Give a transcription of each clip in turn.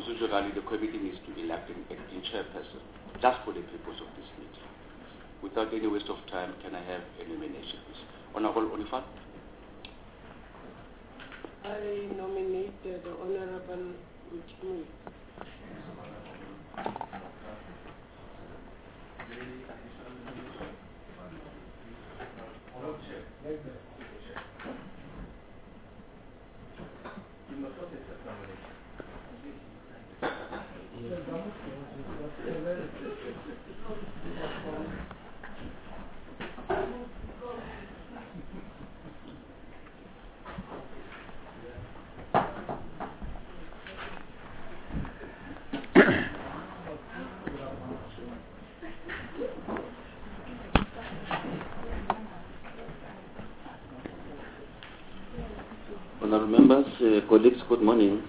procedurally the committee needs to elect an acting chairperson, just for the purpose of this meeting. Without any waste of time, can I have a nomination, please? Honorable Onifal? I nominate the Honorable Uchimui. Honourable members, colleagues, good morning.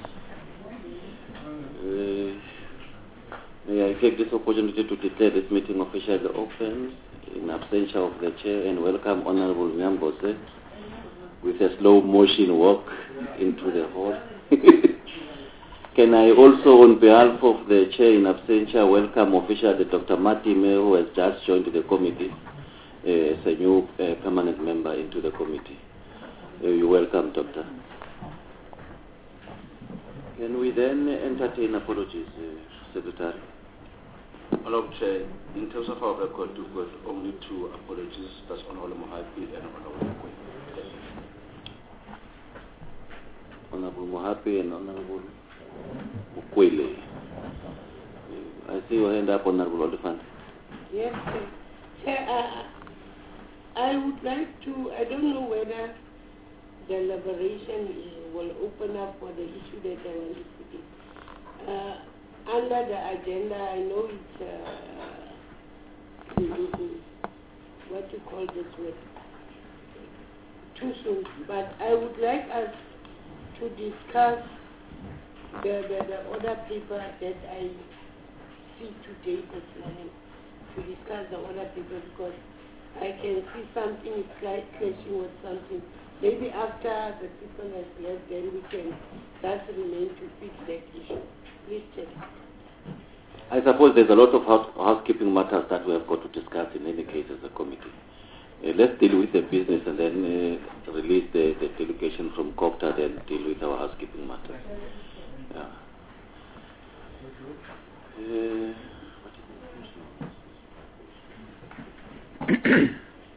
May I take this opportunity to declare this meeting officially open in absentia of the chair and welcome Honourable Nyambose with a slow motion walk into the hall. Can I also, on behalf of the chair in absentia, welcome officially Dr. Matime, who has just joined the committee as a new permanent member into the committee. You're welcome, Doctor. Can we then entertain apologies, Secretary? Honorable Chair, in terms of our record, we've got only two apologies. That's Honorable Mohapi and Honorable Mukwe. Honorable Mohapi and Honorable Mukwele. I see your hand up, Honorable Oliphant. Yes, sir. Chair, I would like to, I don't know whether the elaboration will open up for the issue that I want to put in. Under the agenda, I know it's, what you call this word, too soon, but I would like us to discuss the other paper that I see today this morning, to discuss the other paper because I can see something is clashing with something. Maybe after the people have left, then we can just remain to fix that issue. Please check. I suppose there's a lot of housekeeping matters that we have got to discuss in any case as a committee. Let's deal with the business and then release the delegation from COPTA, then deal with our housekeeping matters. Yeah. Okay.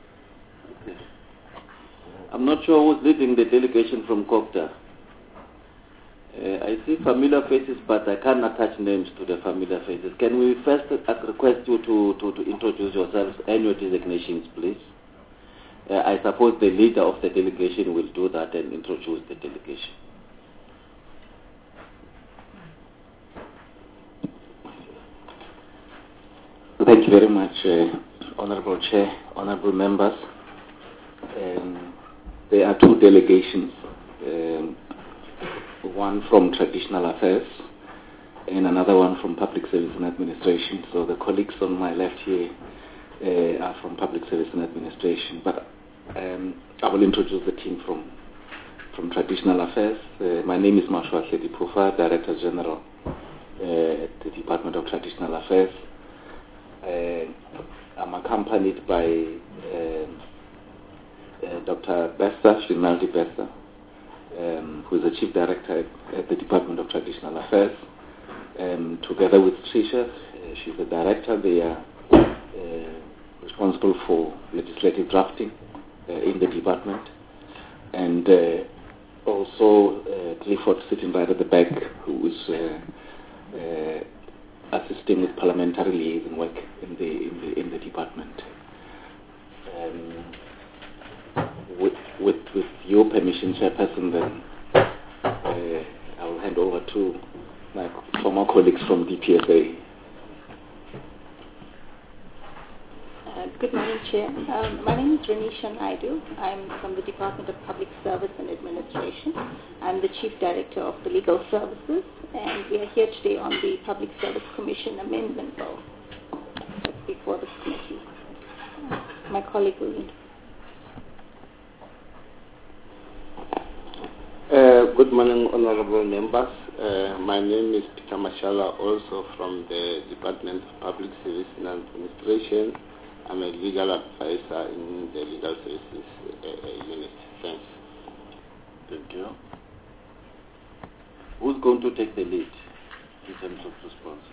I'm not sure who's leading the delegation from COPTA. I see familiar faces, but I can't attach names to the familiar faces. Can we first request you to introduce yourselves and your designations, please? I suppose the leader of the delegation will do that and introduce the delegation. Thank you very much, Honorable Chair, Honorable members. There are two delegations, one from Traditional Affairs and another one from Public Service and Administration. So the colleagues on my left here are from Public Service and Administration, but I will introduce the team from Traditional Affairs. My name is Mashwa Dipufa, Director General at the Department of Traditional Affairs. I'm accompanied by Dr. Bester, Srinaldi Bester, who is the Chief Director at the Department of Traditional Affairs, together with Trisha. She's the Director. They are responsible for legislative drafting in the department. And also Clifford, sitting right at the back, who is assisting with parliamentary liaison work in the department. With your permission, Chairperson, then I will hand over to my former colleagues from DPSA. Good morning, Chair. My name is Renisha Naidu. I'm from the Department of Public Service and Administration. I'm the Chief Director of the Legal Services, and we are here today on the Public Service Commission Amendment Bill that's before the committee. My colleague will introduce. Good morning, honorable members. My name is Peter Mashala, also from the Department of Public Service and Administration. I'm a legal advisor in the Legal Services Unit. Thanks. Thank you. Who's going to take the lead in terms of responses?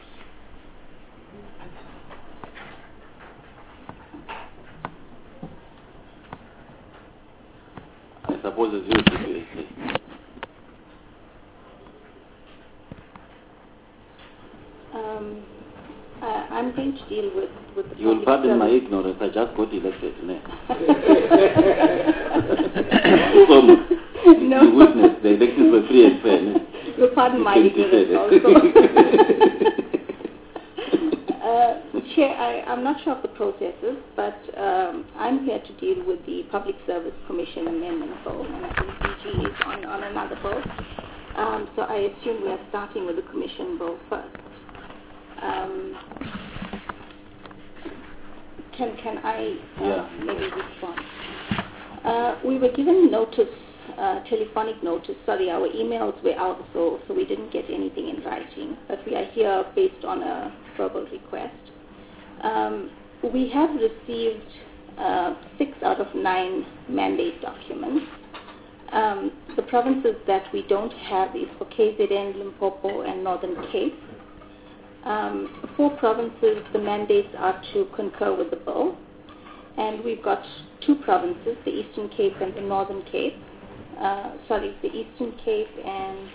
I suppose it's you to do it. I'm going to deal with the You will public pardon my service. ignorance. I just got elected. No. You witnessed the elections were free and fair. You'll pardon my ignorance also. Chair, I'm not sure of the processes, but I'm here to deal with the Public Service Commission Amendment Bill, and I think DG is on another bill. So I assume we are starting with the Commission Bill first. Can I maybe respond? We were given notice, telephonic notice. Sorry, our emails were out, so we didn't get anything in writing. But we are here based on a verbal request. We have received 6 out of 9 mandate documents. The provinces that we don't have is for KZN, Limpopo, and Northern Cape. 4 provinces, the mandates are to concur with the bill. And we've got 2 provinces, the Eastern Cape and the Northern Cape. The Eastern Cape and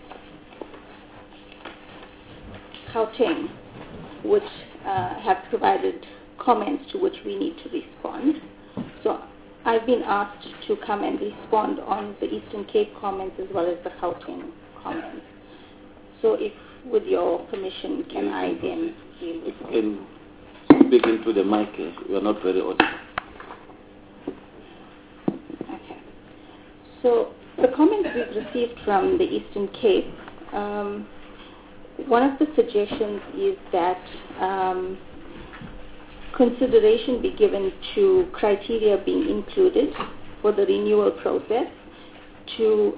Gauteng, which have provided comments to which we need to respond. So I've been asked to come and respond on the Eastern Cape comments as well as the Gauteng comments. So if, with your permission, can I then deal with it? Can speak into the mic. You are not very audible. Okay. So the comments we've received from the Eastern Cape, one of the suggestions is that consideration be given to criteria being included for the renewal process to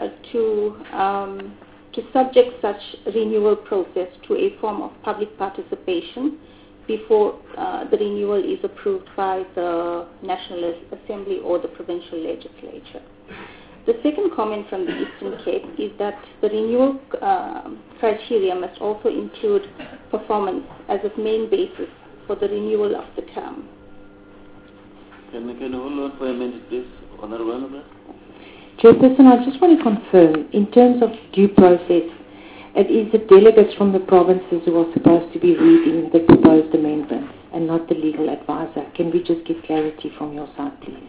subject such renewal process to a form of public participation before the renewal is approved by the National Assembly or the provincial legislature. The second comment from the Eastern Cape is that the renewal criteria must also include performance as a main basis for the renewal of the term. Can you hold on for a minute, please, Honorable? Chairperson, I just want to confirm, in terms of due process, it is the delegates from the provinces who are supposed to be reading the proposed amendments and not the legal advisor. Can we just get clarity from your side, please?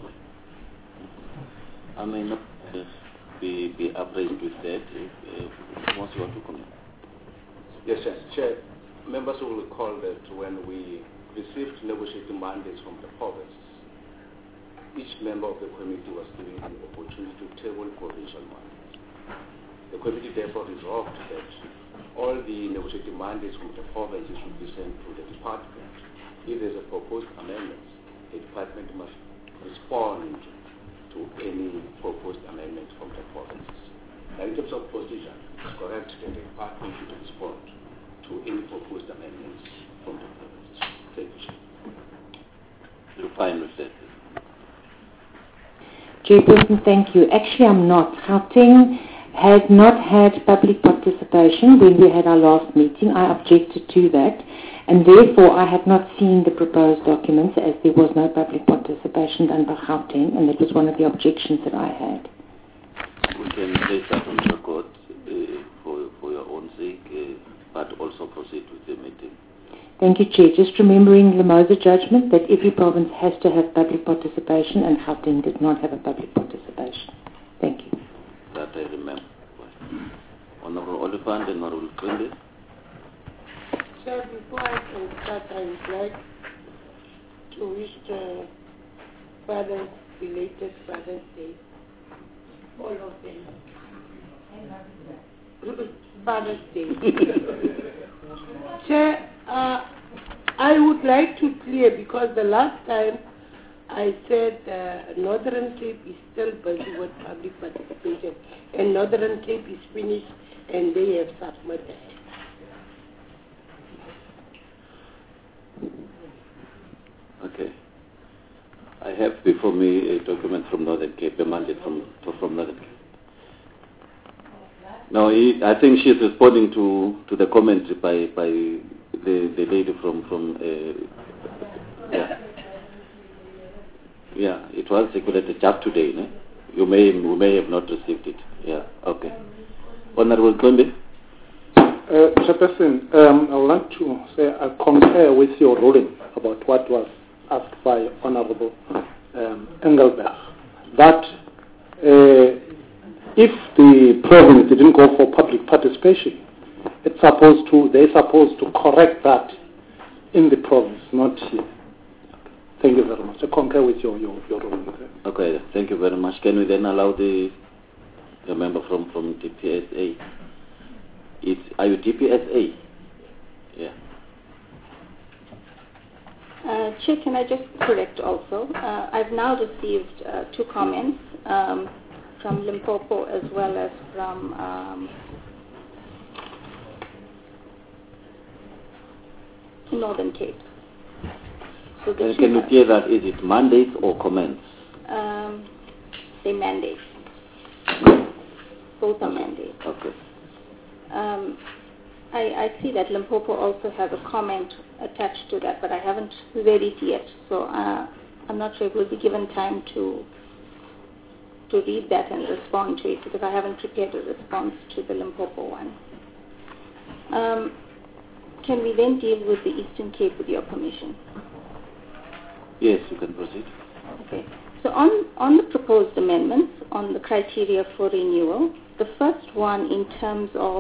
I may not be appraised with that. Once you want to comment. Yes, Chair. Members will recall that when we received negotiating mandates from the province, each member of the committee was given an opportunity to table provincial mandates. The committee therefore resolved that all the negotiating mandates from the provinces should be sent to the department. If there's a proposed amendment, the department must respond to any proposed amendment from the provinces. Now, in terms of procedure, it's correct that the department should respond to any proposed amendments from the provinces. Thank you. You're fine with that? Chairperson, thank you. Actually, I'm not. Gauteng has not had public participation when we had our last meeting. I objected to that, and therefore I have not seen the proposed documents as there was no public participation done by Gauteng, and that was one of the objections that I had. We can place that on record for your own sake, but also proceed with the meeting. Thank you, Chair. Just remembering Lamosa judgment that every province has to have public participation, and Gauteng did not have a public participation. Thank you. That I remember. Honorable Oliphant and Honorable Quimby. Sir, before I can start, I would like to wish the fathers, belated Father's Day, all of them. Father's Day. Chair, I would like to clear, because the last time I said Northern Cape is still busy with public participation, and Northern Cape is finished and they have submitted. Okay. I have before me a document from Northern Cape, a mandate from Northern Cape. No, I think she's responding to the comment by the lady from yeah, it was circulated just today. No? You may have not received it. Yeah, okay. Honorable Kwembe. Chairperson, I would like to say I concur with your ruling about what was asked by Honorable Engelberg, that if the province didn't go for public participation, they're supposed to correct that in the province, not here. Thank you very much. I concur with your ruling. Okay, thank you very much. Can we then allow the member from DPSA? Are you DPSA? Yeah. Chair, can I just correct also? I've now received 2 comments from Limpopo as well as from Northern Cape. So can you clear that? Is it mandates or comments? They mandate. Both are mandates. Okay. I see that Limpopo also has a comment attached to that, but I haven't read it yet, so I'm not sure if we'll be given time to read that and respond to it, because I haven't prepared a response to the Limpopo one. Can we then deal with the Eastern Cape with your permission? Yes, you can proceed. Okay. So on the proposed amendments, on the criteria for renewal, the first one in terms of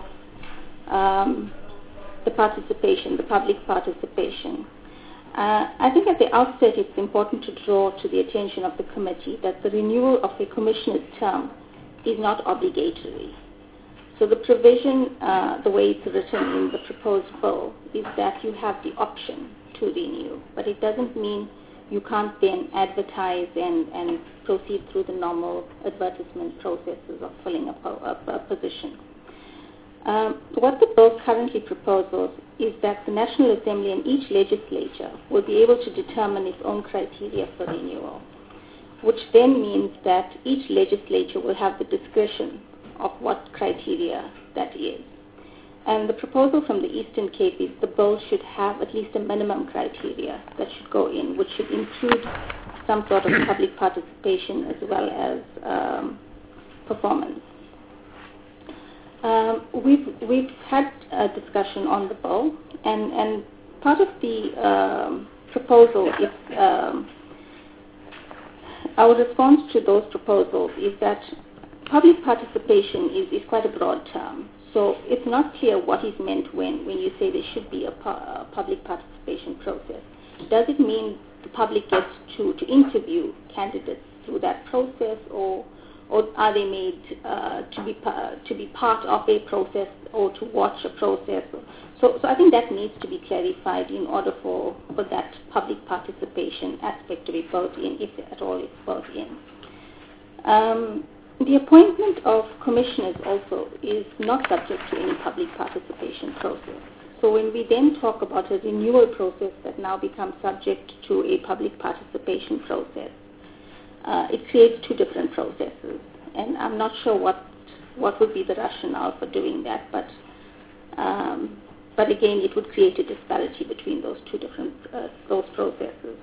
the participation, the public participation. I think at the outset it's important to draw to the attention of the committee that the renewal of a commissioner's term is not obligatory. So the provision, the way it's written in the proposed bill, is that you have the option to renew, but it doesn't mean you can't then advertise and proceed through the normal advertisement processes of filling a position. What the bill currently proposes is that the National Assembly and each legislature will be able to determine its own criteria for renewal, which then means that each legislature will have the discretion of what criteria that is. And the proposal from the Eastern Cape is the bill should have at least a minimum criteria that should go in, which should include some sort of public participation as well as performance. We've had a discussion on the bill, and part of the proposal is our response to those proposals is that public participation is quite a broad term. So it's not clear what is meant when you say there should be a public participation process. Does it mean the public gets to interview candidates through that process, or are they made to be part of a process or to watch a process? So I think that needs to be clarified in order for that public participation aspect to be built in, if at all it's built in. The appointment of commissioners also is not subject to any public participation process. So when we then talk about a renewal process that now becomes subject to a public participation process, it creates 2 different processes. And I'm not sure what would be the rationale for doing that, but again, it would create a disparity between those 2 different those processes.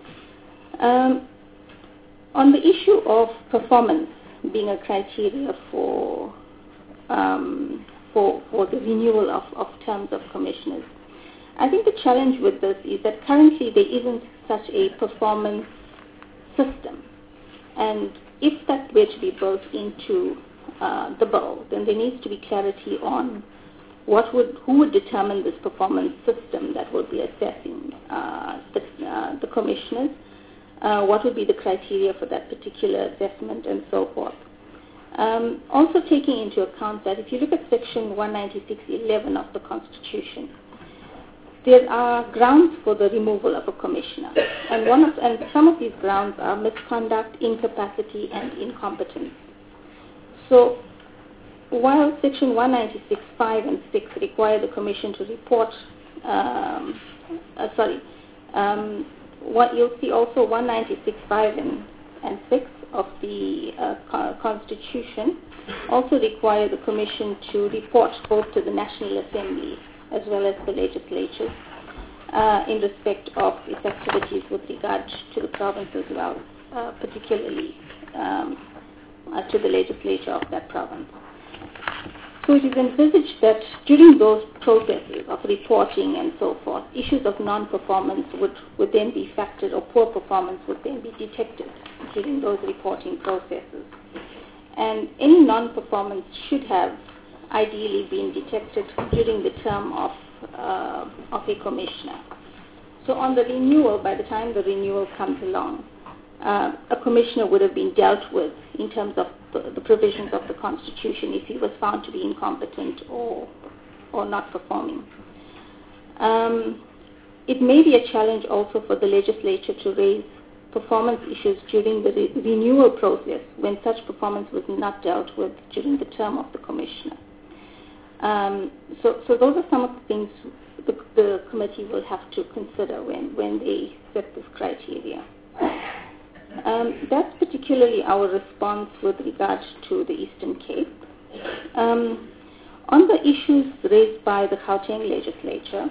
On the issue of performance being a criteria for the renewal of terms of commissioners, I think the challenge with this is that currently there isn't such a performance system, and if that were to be built into the bill, then there needs to be clarity on who would determine this performance system that would be assessing the commissioners. What would be the criteria for that particular assessment, and so forth. Also taking into account that if you look at section 196(11) of the Constitution, there are grounds for the removal of a commissioner, and some of these grounds are misconduct, incapacity, and incompetence. So while Section 196.5 and 6 require the Commission to report, what you'll see also 196.5 and 6 of the Constitution also require the Commission to report both to the National Assembly as well as the legislatures in respect of its activities with regard to the province as well, particularly to the legislature of that province. So it is envisaged that during those processes of reporting and so forth, issues of non-performance would then be factored, or poor performance would then be detected during those reporting processes. And any non-performance should have ideally been detected during the term of a commissioner. So on the renewal, by the time the renewal comes along, a commissioner would have been dealt with in terms of the provisions of the Constitution if he was found to be incompetent or not performing. It may be a challenge also for the legislature to raise performance issues during the renewal process when such performance was not dealt with during the term of the commissioner. So those are some of the things the committee will have to consider when they set this criteria. That's particularly our response with regard to the Eastern Cape. On the issues raised by the Gauteng legislature,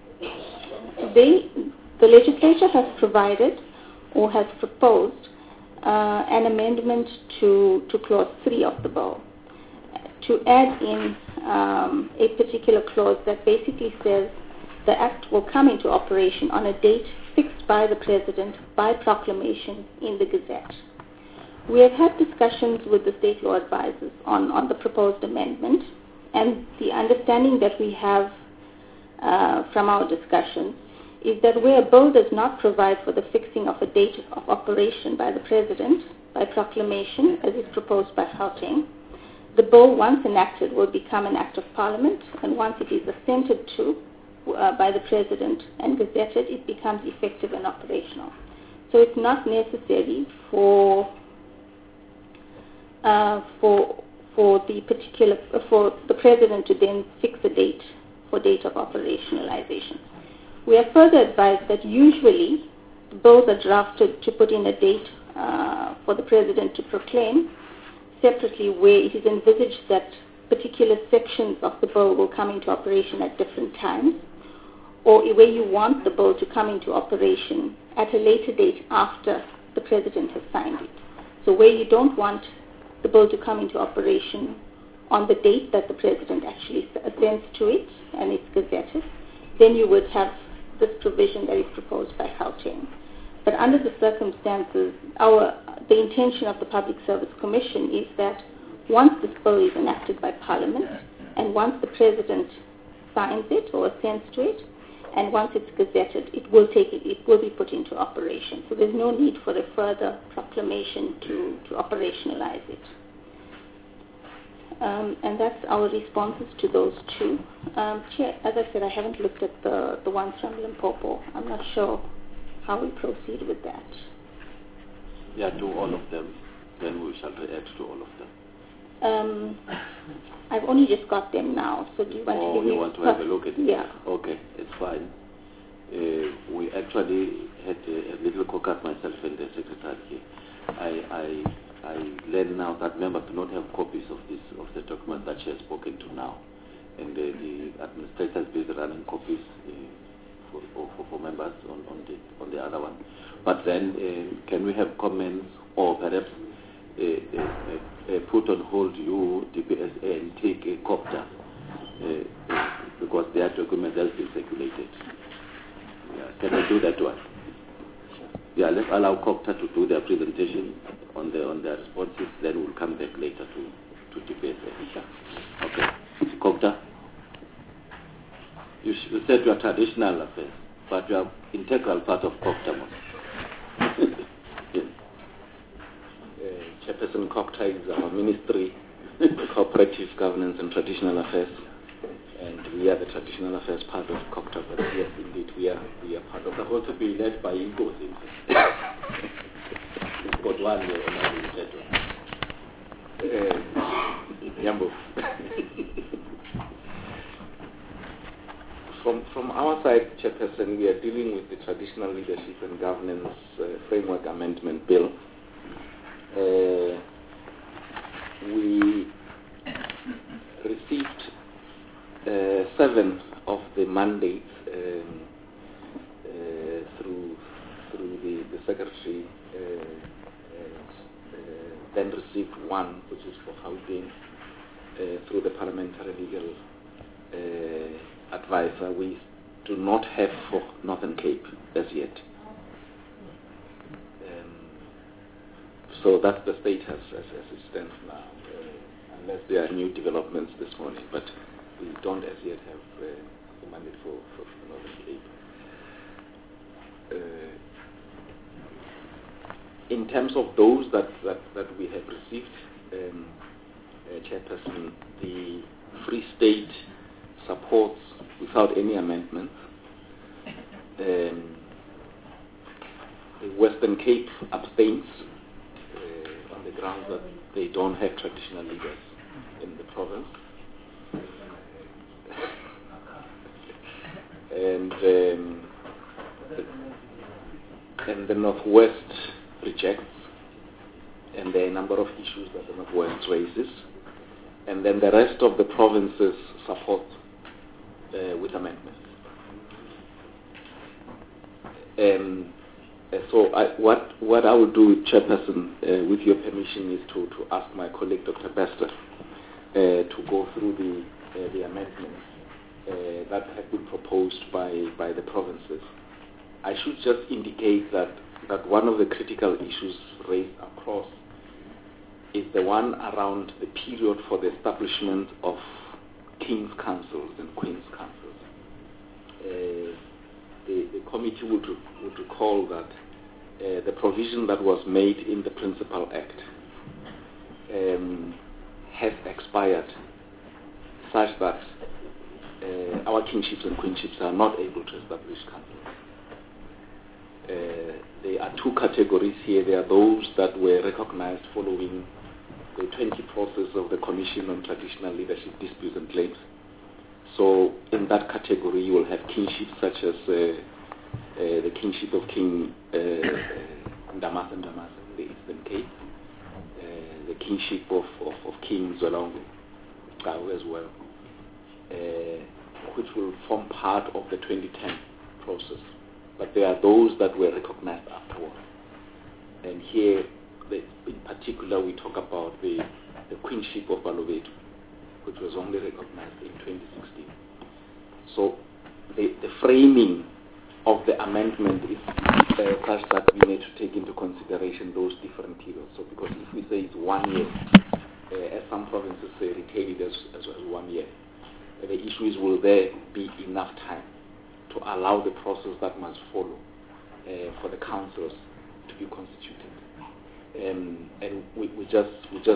the legislature has provided or has proposed an amendment to Clause 3 of the bill to add in a particular clause that basically says the Act will come into operation on a date fixed by the President by proclamation in the Gazette. We have had discussions with the state law advisors on the proposed amendment, and the understanding that we have from our discussions is that where a bill does not provide for the fixing of a date of operation by the President by proclamation, as is proposed by Gauteng, the bill, once enacted, will become an Act of Parliament, and once it is assented to by the President and gazetted, it becomes effective and operational. So it's not necessary for the President to then fix a date for date of operationalization. We are further advised that usually bills are drafted to put in a date for the President to proclaim separately, where it is envisaged that particular sections of the bill will come into operation at different times, or where you want the bill to come into operation at a later date after the President has signed it. So where you don't want the bill to come into operation on the date that the President actually assents to it and it's gazetted, then you would have this provision that is proposed by Gauteng. But under the circumstances, the intention of the Public Service Commission is that once this bill is enacted by Parliament, and once the President signs it or assents to it, and once it's gazetted, it will be put into operation. So there's no need for a further proclamation to operationalize it. And that's our responses to those two. Chair, as I said, I haven't looked at the ones from Limpopo. I'm not sure how we proceed with that. Yeah, do all of them, then we shall react to all of them. I've only just got them now, so do you want to give me... you want to have a look at it? Yeah. Okay, it's fine. We actually had a little caucus myself and the secretary here. I learn now that members do not have copies of the document that she has spoken to now, and the administrator is busy running copies for members on the other one. But then, can we have comments or perhaps put on hold you, DPSA, and take a copter because their document has been circulated. Yeah, can we do that one? Yeah, let's allow copter to do their presentation on their responses, then we'll come back later to DPSA. Okay. Copter, you said you are traditional affairs, but you are integral part of Copter. Yes. Chairperson Copter is our ministry, cooperative governance and traditional affairs, and we are the traditional affairs part of Copter. But yes, indeed, we are part of the whole to be led by Igos. We've got one here on our Yambo. From our side, Chairperson, we are dealing with the Traditional Leadership and Governance Framework Amendment Bill. We received 7 of the mandates through the Secretary, then received 1, which is for Gauteng, through the Parliamentary Legal Advisor. We do not have for Northern Cape as yet. So that's the status as it stands now, unless there are new developments this morning. But we don't as yet have the mandate for Northern Cape. In terms of those that we have received, Chairperson, the Free State supports without any amendments. The Western Cape abstains on the grounds that they don't have traditional leaders in the province. And the Northwest rejects, and there are a number of issues that the Northwest raises, and then the rest of the provinces support with amendments. So what I will do, Chairperson, with your permission, is to ask my colleague, Dr. Bester, to go through the amendments that have been proposed by the provinces. I should just indicate that one of the critical issues raised across is the one around the period for the establishment of King's Councils and Queen's Councils. The committee would recall that the provision that was made in the Principal Act has expired, such that our kingships and queenships are not able to establish councils. There are 2 categories here. There are those that were recognized following the 20 process of the Commission on Traditional Leadership Disputes and Claims. So in that category you will have kingships such as the kingship of King Ndamase in the Eastern Cape, the kingship of King Zwelongo as well, which will form part of the 2010 process. But there are those that were recognized afterwards. And here, in particular, we talk about the queenship of Balobedu, which was only recognized in 2016. So the framing of the amendment is such that we need to take into consideration those different periods. So because if we say it's 1 year, as some provinces say, retain it as 1 year, the issue is, will there be enough time to allow the process that must follow for the councils to be constituted? And we just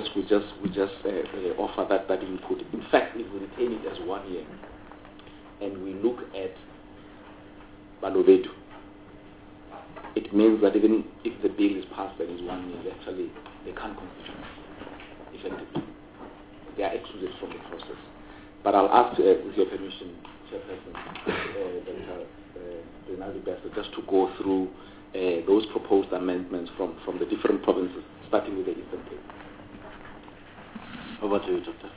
offer that input. In fact, if we retain it as 1 year, and we look at Balobedu, it means that even if the bill is passed and is 1 year, actually they can't constitute effectively. They are excluded from the process. But I'll ask, with your permission, Chairperson, Dr. Rinaldi Bester, just to go through those proposed amendments from the different provinces, starting with the Eastern Cape. Over to you, Doctor.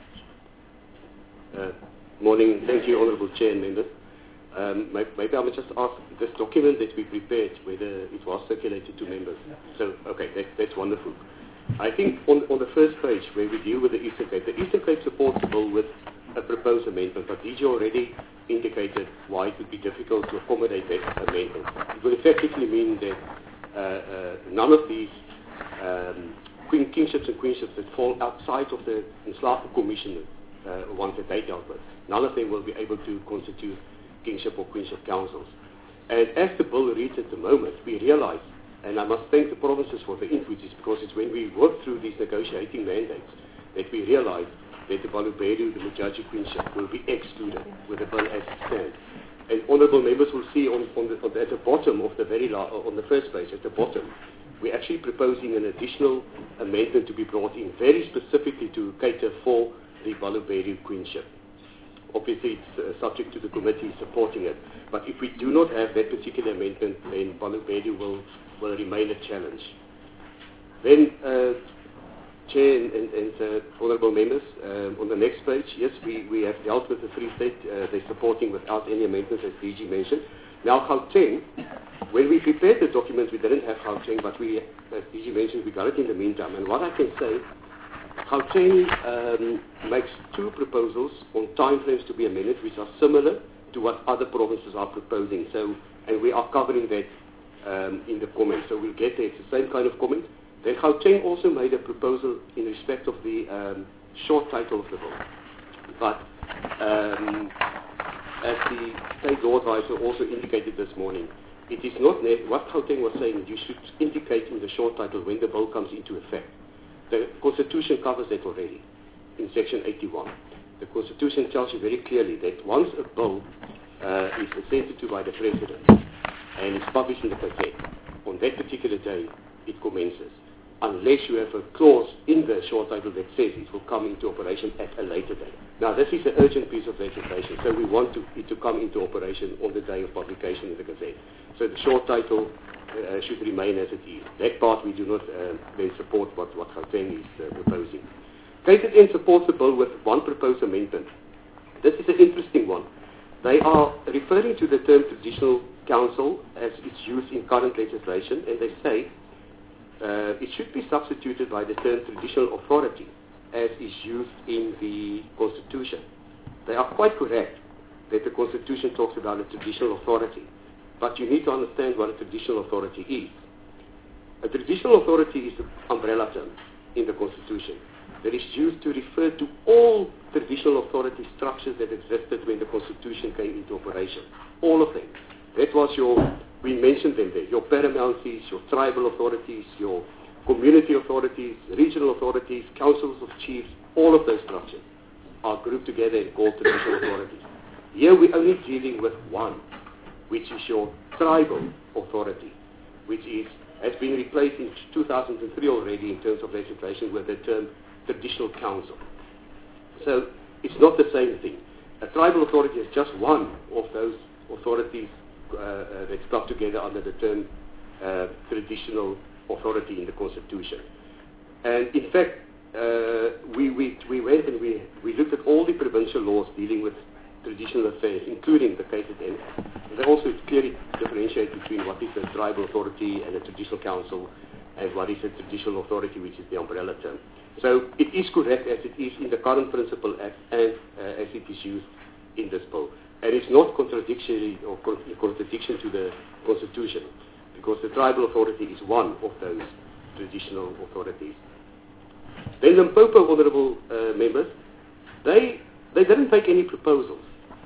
Morning. Thank you, Honourable Chair and members. Maybe I would just ask this document that we prepared, whether it was circulated to members. So, okay, that's wonderful. I think on the first page, where we deal with the Eastern Cape supports the bill with a proposed amendment, but DG already indicated why it would be difficult to accommodate that amendment. It would effectively mean that none of these kingships and queenships that fall outside of the Nslapo Commission ones that they dealt with, none of them will be able to constitute kingship or queenship councils. And as the bill reads at the moment, we realize, and I must thank the provinces for the input, because it's when we work through these negotiating mandates that we realize that the Balobedu, the Mujaji queenship, will be excluded with the bill as it stands. And honourable members will see at the bottom of the on the first page, at the bottom, we're actually proposing an additional amendment to be brought in very specifically to cater for the Balobedu queenship. Obviously, it's subject to the committee supporting it. But if we do not have that particular amendment, then Balobedu will remain a challenge. Then, Chair and honourable members, on the next page, yes, we have dealt with the Free State. They're supporting without any amendments, as DG mentioned. Now, Gauteng, when we prepared the document, we didn't have Gauteng, but we, as DG mentioned, we got it in the meantime. And what I can say, Gauteng makes two proposals on timeframes to be amended, which are similar to what other provinces are proposing. So, and we are covering that in the comments. So we'll get there. It's the same kind of comment. Then Gauteng also made a proposal in respect of the short title of the bill. But as the State Law Advisor also indicated this morning, it is not what Gauteng was saying. You should indicate in the short title when the bill comes into effect. The Constitution covers that already in Section 81. The Constitution tells you very clearly that once a bill is assented to by the President and is published in the Gazette, on that particular day it commences, unless you have a clause in the short title that says it will come into operation at a later date. Now, this is an urgent piece of legislation, so we want it to come into operation on the day of publication in the Gazette. So the short title should remain as it is. That part we do not then support what Gauteng is proposing. KZN supports the bill with one proposed amendment. This is an interesting one. They are referring to the term traditional council as it's used in current legislation, and they say it should be substituted by the term traditional authority as is used in the Constitution. They are quite correct that the Constitution talks about a traditional authority, but you need to understand what a traditional authority is. A traditional authority is the umbrella term in the Constitution that is used to refer to all traditional authority structures that existed when the Constitution came into operation. All of them. That was we mentioned them there, your paramountcies, your tribal authorities, your community authorities, regional authorities, councils of chiefs, all of those structures are grouped together and called traditional authorities. Here we're only dealing with one, which is your tribal authority, which has been replaced in 2003 already in terms of legislation with the term traditional council. So it's not the same thing. A tribal authority is just one of those authorities that's stuck together under the term traditional authority in the Constitution. And in fact, we went and we looked at all the provincial laws dealing with traditional affairs, including the KZN. And they also clearly differentiate between what is a tribal authority and a traditional council, and what is a traditional authority, which is the umbrella term. So it is correct as it is in the current Principal Act and as it is used in this bill. And it's not contradictory or contradiction to the Constitution, because the tribal authority is one of those traditional authorities. Then Limpopo, honourable members, they didn't make any proposals.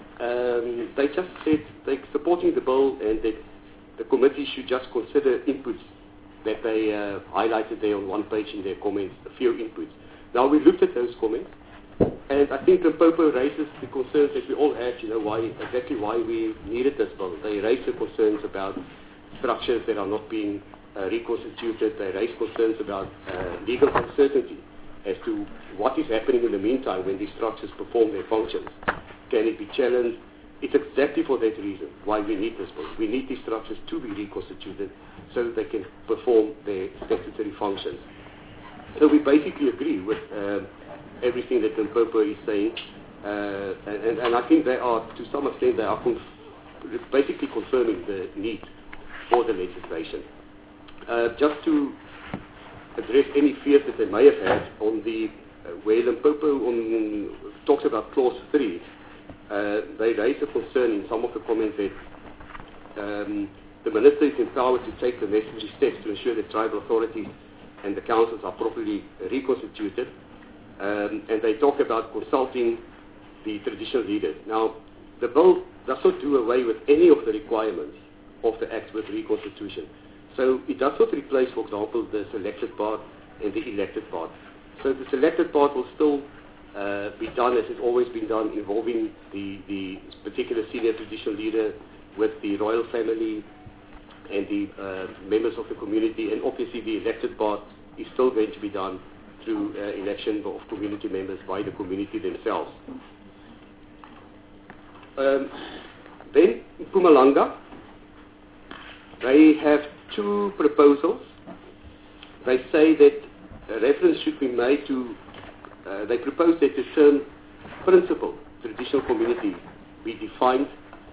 They just said they're supporting the bill and that the committee should just consider inputs that they highlighted there on one page in their comments, a few inputs. Now we looked at those comments, and I think Limpopo raises the concerns that we all had, exactly why we needed this bill. They raised the concerns about structures that are not being reconstituted. They raised concerns about legal uncertainty as to what is happening in the meantime when these structures perform their functions. Can it be challenged? It's exactly for that reason why we need this bill. We need these structures to be reconstituted so that they can perform their statutory functions. So we basically agree with everything that Limpopo is saying, and I think they are, to some extent, they are basically confirming the need for the legislation. Just to address any fears that they may have had on the where Limpopo talks about Clause 3, they raised a concern in some of the comments that the Minister is empowered to take the necessary steps to ensure that tribal authorities and the councils are properly reconstituted, and they talk about consulting the traditional leaders. Now, the bill does not do away with any of the requirements of the Act with reconstitution. So it does not replace, for example, the selected part and the elected part. So the selected part will still be done as it's always been done, involving the particular senior traditional leader with the royal family and the members of the community, and obviously the elected part is still going to be done through election of community members by the community themselves. Then Mpumalanga, they have two proposals. They say that a reference should be made to, they propose that the term principal, traditional community, be defined.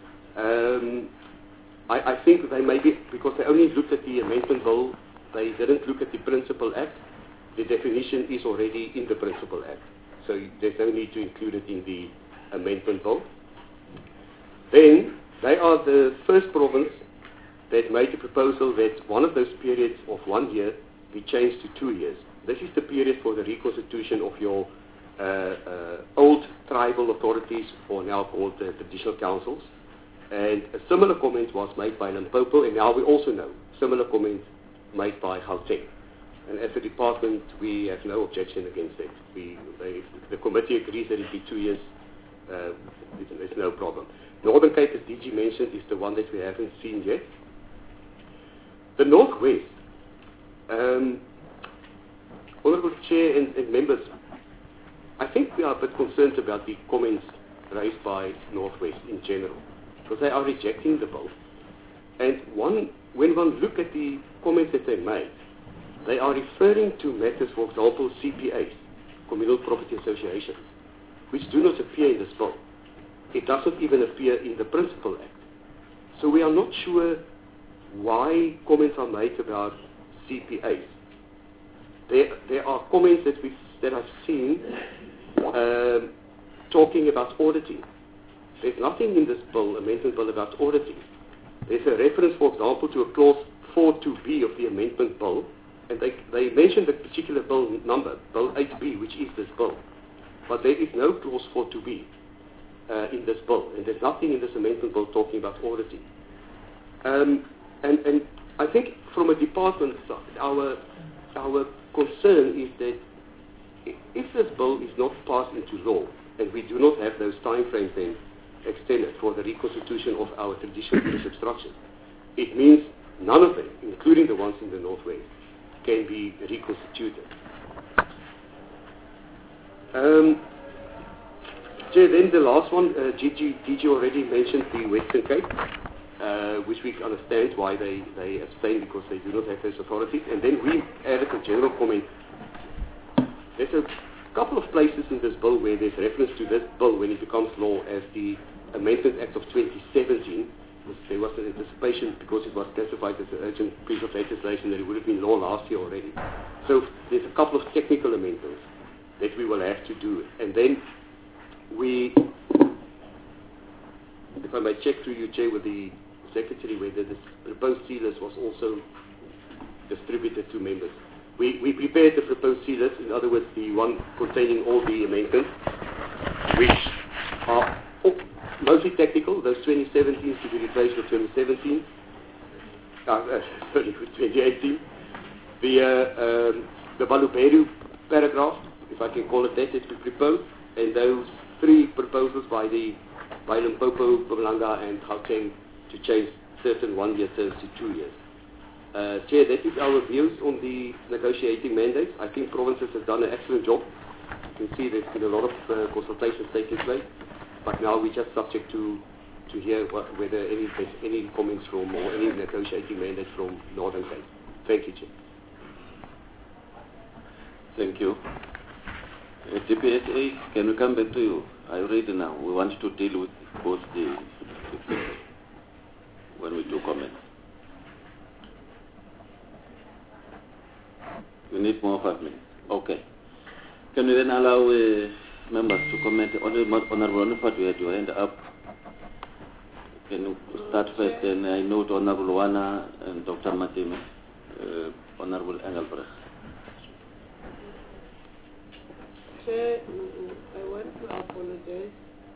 I think they maybe, because they only looked at the amendment bill, they didn't look at the Principal Act. The definition is already in the Principal Act, so there's no need to include it in the amendment bill. Then, they are the first province that made a proposal that one of those periods of 1 year be changed to 2 years. This is the period for the reconstitution of your old tribal authorities, or now called traditional councils. And a similar comment was made by Limpopo, and now we also know similar comment made by Gauteng. And as a department, we have no objection against that. The committee agrees that it be 2 years. There's no problem. Northern Cape, as DG mentioned, is the one that we haven't seen yet. The Northwest, Honourable Chair and members, I think we are a bit concerned about the comments raised by Northwest in general, because they are rejecting the bill. And when one look at the comments that they made, they are referring to matters, for example, CPAs, Communal Property Associations, which do not appear in this bill. It doesn't even appear in the Principal Act. So we are not sure why comments are made about CPAs. There are comments that I've seen talking about auditing. There's nothing in this bill, amendment bill, about auditing. There's a reference, for example, to a clause 42B of the amendment bill, and they mentioned a particular bill number, Bill 8B, which is this bill. But there is no clause 42B in this bill, and there's nothing in this amendment bill talking about auditing. And I think from a department side, our concern is that if this bill is not passed into law, and we do not have those time frames then extended for the reconstitution of our traditional leadership structure, it means none of them, including the ones in the Northwest, can be reconstituted. Then the last one, DG already mentioned the Western Cape, which we understand why they abstain, because they do not have those authorities. And then we added a general comment. There's a couple of places in this bill where there's reference to this bill when it becomes law as the Amendment Act of 2017. There was an anticipation, because it was classified as an urgent piece of legislation, that it would have been law last year already. So there's a couple of technical amendments that we will have to do. And then if I may check through you, Chair, with the Secretary, whether this proposed CLIS was also distributed to members. We prepared the proposed CLIS, in other words, the one containing all the amendments, which are mostly technical. Those 2017 to be replaced with 2017. 2018. The Baluberu paragraph, if I can call it that, we proposed, and those three proposals by Limpopo, Mpumalanga, and Gauteng to change certain 1 year terms to 2 years. Chair, that is our views on the negotiating mandates. I think provinces have done an excellent job. You can see there's been a lot of consultations taking place, but now we're just subject to hear whether there's any comments from or any negotiating mandate from Northern Cape. Thank you, Chair. Thank you. GPSA, can we come back to you? Are you ready now? We want to deal with both the when we do comments. We need more 5 minutes. Okay. Can we then allow members to comment? Honorable Onifat, you had your hand up. Can you start first? And I note Honorable Wana and Dr. Matime, Honorable Engelbrecht. Chair, I want to apologize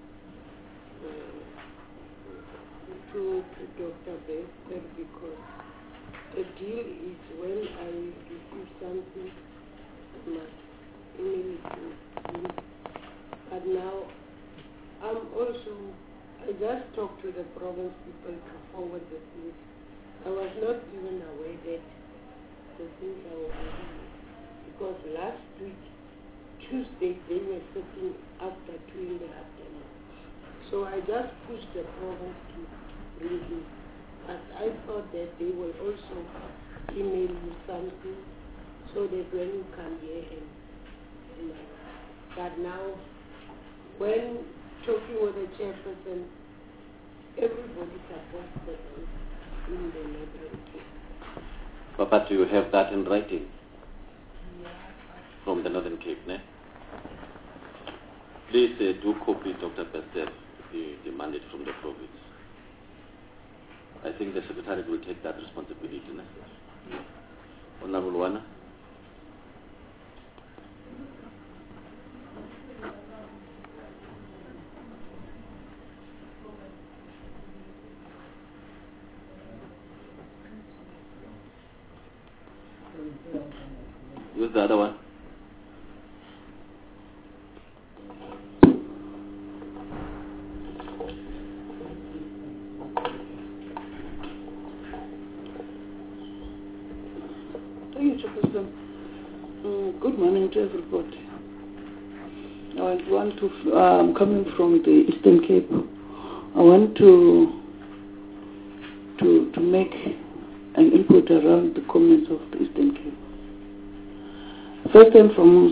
to Dr. Bester, because the deal is when I receive something, I must email it to him. But now, I just talked to the province people to forward the things. I was not even aware that the things are already because last week, Tuesday, they were sitting after 2 in the afternoon. So I just pushed the province to release. But I thought that they will also email you something so that when you come here and but now, when talking with the chairperson, everybody supports the vote in the Northern Cape. But you have that in writing from the Northern Cape, ne? Please do copy Dr. Pestel the mandate from the province. I think the Secretariat will take that responsibility. Ne? Honorable Wana. Use the other one. Thank you, Chairperson. Good morning to everybody. I want to, coming from the Eastern Cape, I want to make an input around the comments of the Eastern Cape. First and foremost,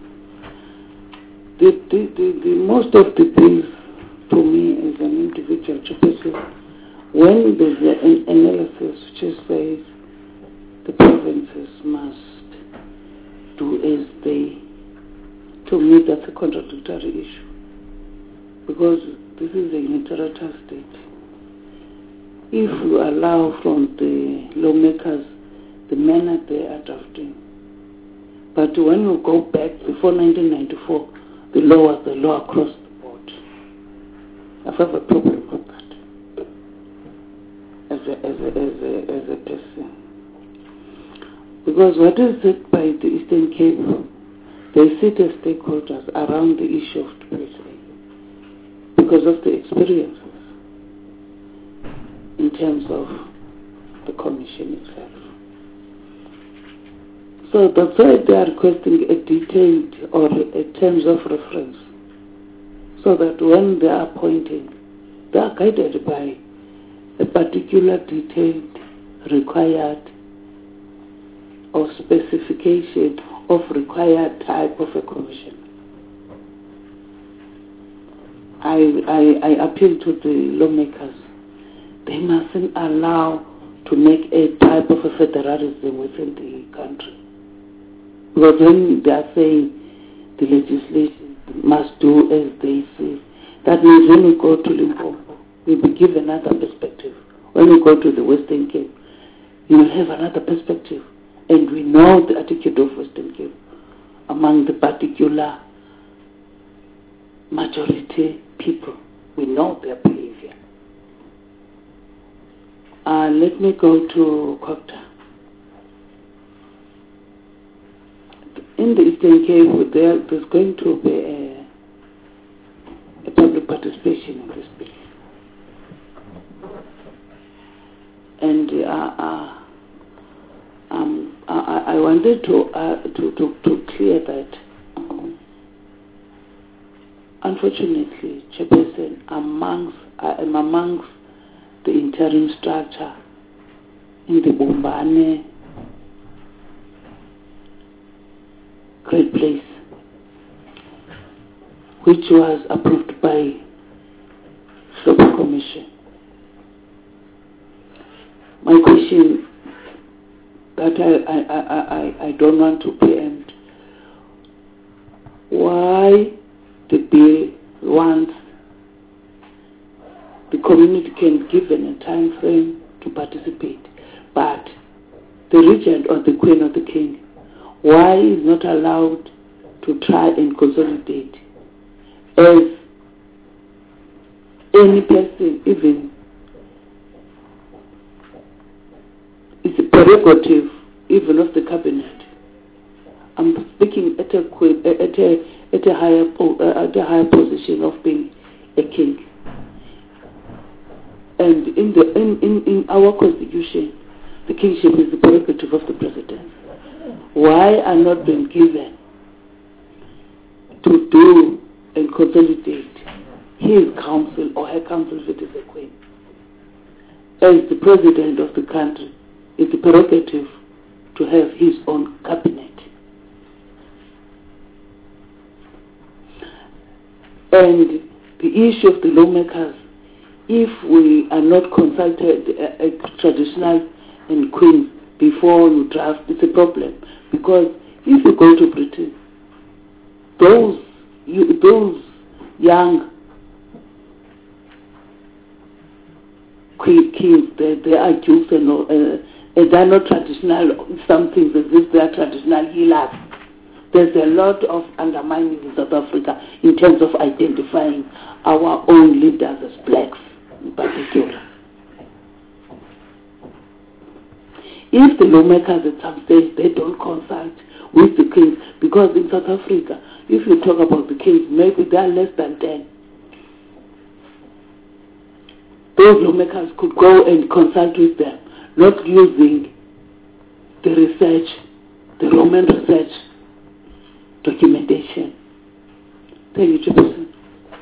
the most of the things to me as an individual Chairperson, when there's an analysis which says the provinces must do as they, to me that's a contradictory issue, because this is a unilateral state. If you allow from the lawmakers the manner they are drafting, but when you go back before 1994, the law was the law across the board. I have a problem with that as a person. Because what is said by the Eastern Cape, they sit as stakeholders around the issue of PSA because of the experiences in terms of the commission itself. So that's why they are requesting a detailed or a terms of reference, so that when they are appointing, they are guided by a particular detailed required or specification of required type of a commission. I appeal to the lawmakers. They mustn't allow to make a type of a federalism within the country. Because when they are saying the legislation must do as they say, that means when we go to Limpopo, we'll be given another perspective. When we go to the Western Cape, you will have another perspective. And we know the attitude of Western Cape among the particular majority people. We know their behavior. Let me go to Copta. In the Eastern Cape, there's going to be a public participation in this bill. And I wanted to clear that, unfortunately, Chairperson, I am amongst the interim structure in the Bombane Great Place, which was approved by the Commission. My question that I don't want to preempt, why the bill wants the community can given a time frame to participate, but the regent or the queen or the king, why is not allowed to try and consolidate as any person, even it's a prerogative even of the cabinet. I'm speaking at a higher position of being a king. And in our constitution, the kingship is the prerogative of the president. why are not being given to do and consolidate his council or her council if it is a queen. As the president of the country, it's a prerogative to have his own cabinet. And the issue of the lawmakers, if we are not consulted a traditional and queen before you draft, it's a problem. Because if you go to Britain, those young kings, they are dukes and they're not traditional, some things as if they are traditional healers. There's a lot of undermining in South Africa in terms of identifying our own leaders as blacks in particular. If the lawmakers at some stage, they don't consult with the kings, because in South Africa, if you talk about the kings, maybe there are less than 10. Those lawmakers could go and consult with them, not using the research, the Roman research documentation. Thank you, Chairperson.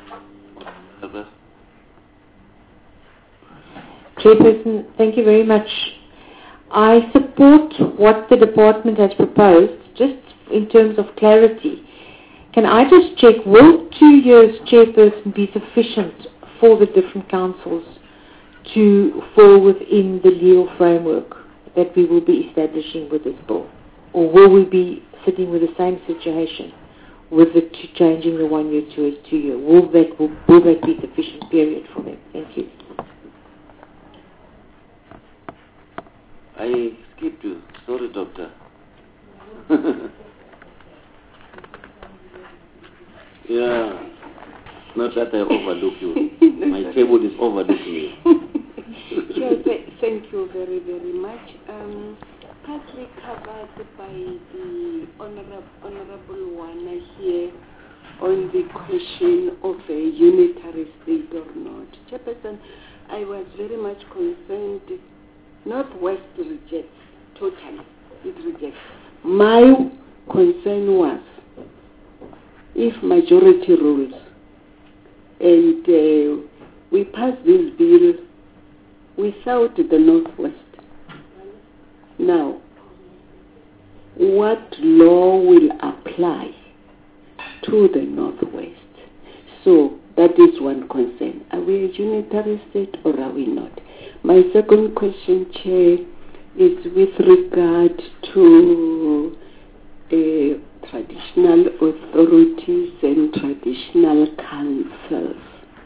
Chairperson, thank you very much. I support what the department has proposed, just in terms of clarity. Can I just check, will 2 years, Chairperson, be sufficient for the different councils to fall within the legal framework that we will be establishing with this bill? Or will we be sitting with the same situation with the changing the 1 year to a 2 year? Will that be sufficient period for them? Thank you. I skipped you. Sorry, Doctor. Yeah. Not that I overlook you. My table is overlooking you. Chair, thank you very, very much. Partly covered by the Honorable Wana here on the question of a unitary state or not. Chairperson, I was very much concerned. Northwest rejects, totally. It rejects. My concern was, if majority rules and we pass this bill without the Northwest, now, what law will apply to the Northwest? So, that is one concern. Are we a unitary state or are we not? My second question, Chair, is with regard to traditional authorities and traditional councils.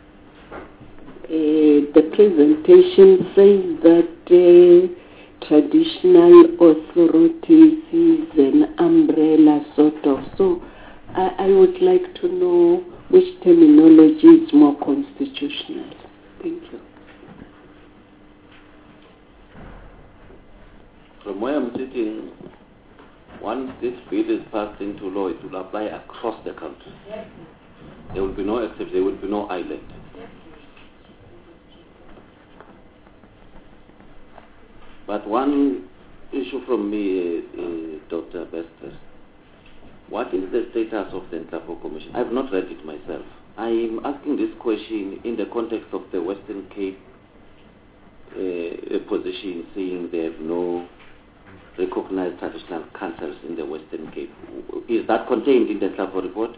The presentation says that traditional authorities is an umbrella sort of. So I would like to know which terminology is more constitutional. Thank you. From where I'm sitting, once this bill is passed into law, it will apply across the country. There will be no exception, there will be no island. But one issue from me, Dr. Bester, what is the status of the Nhlapo Commission? I have not read it myself. I am asking this question in the context of the Western Cape position, seeing they have no recognized traditional councils in the Western Cape. Is that contained in the Nhlapo report?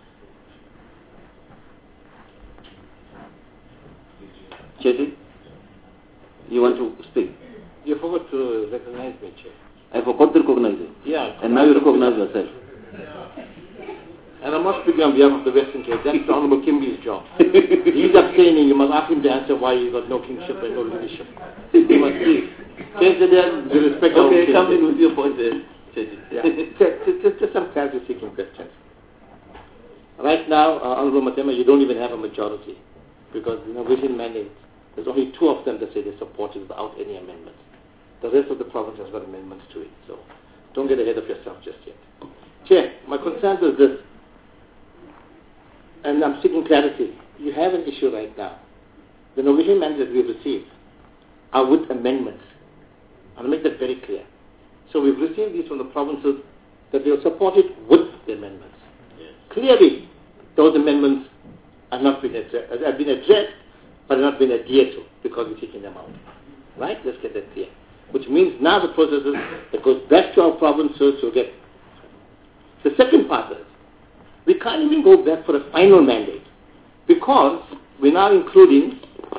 Chetty, you want to speak? You forgot to recognize me, Chair. I forgot to recognize you? Yeah. And now you recognize yourself? And I'm not speaking on behalf of the Western Cape. That's Honorable Kimby's job. He's abstaining. You must ask him to answer why he's got no kingship and no leadership. You must speak. The respect okay, come in with your point there. Yeah. Just some clarity-seeking questions. Right now, Honorable Matema, you don't even have a majority because the Norwegian mandate, there's only 2 of them that say they support it without any amendments. The rest of the province has got amendments to it, so don't get ahead of yourself just yet. Chair, my concern is this, and I'm seeking clarity. You have an issue right now. The Norwegian mandate we've received are with amendments. I'll make that very clear. So we've received these from the provinces that they'll support it with the amendments. Yes. Clearly, those amendments have been addressed, but have not been adhered to because we're taking them out. Right? Let's get that clear. Which means now the process is that goes back to our provinces to get. The second part is, we can't even go back for a final mandate because we're now including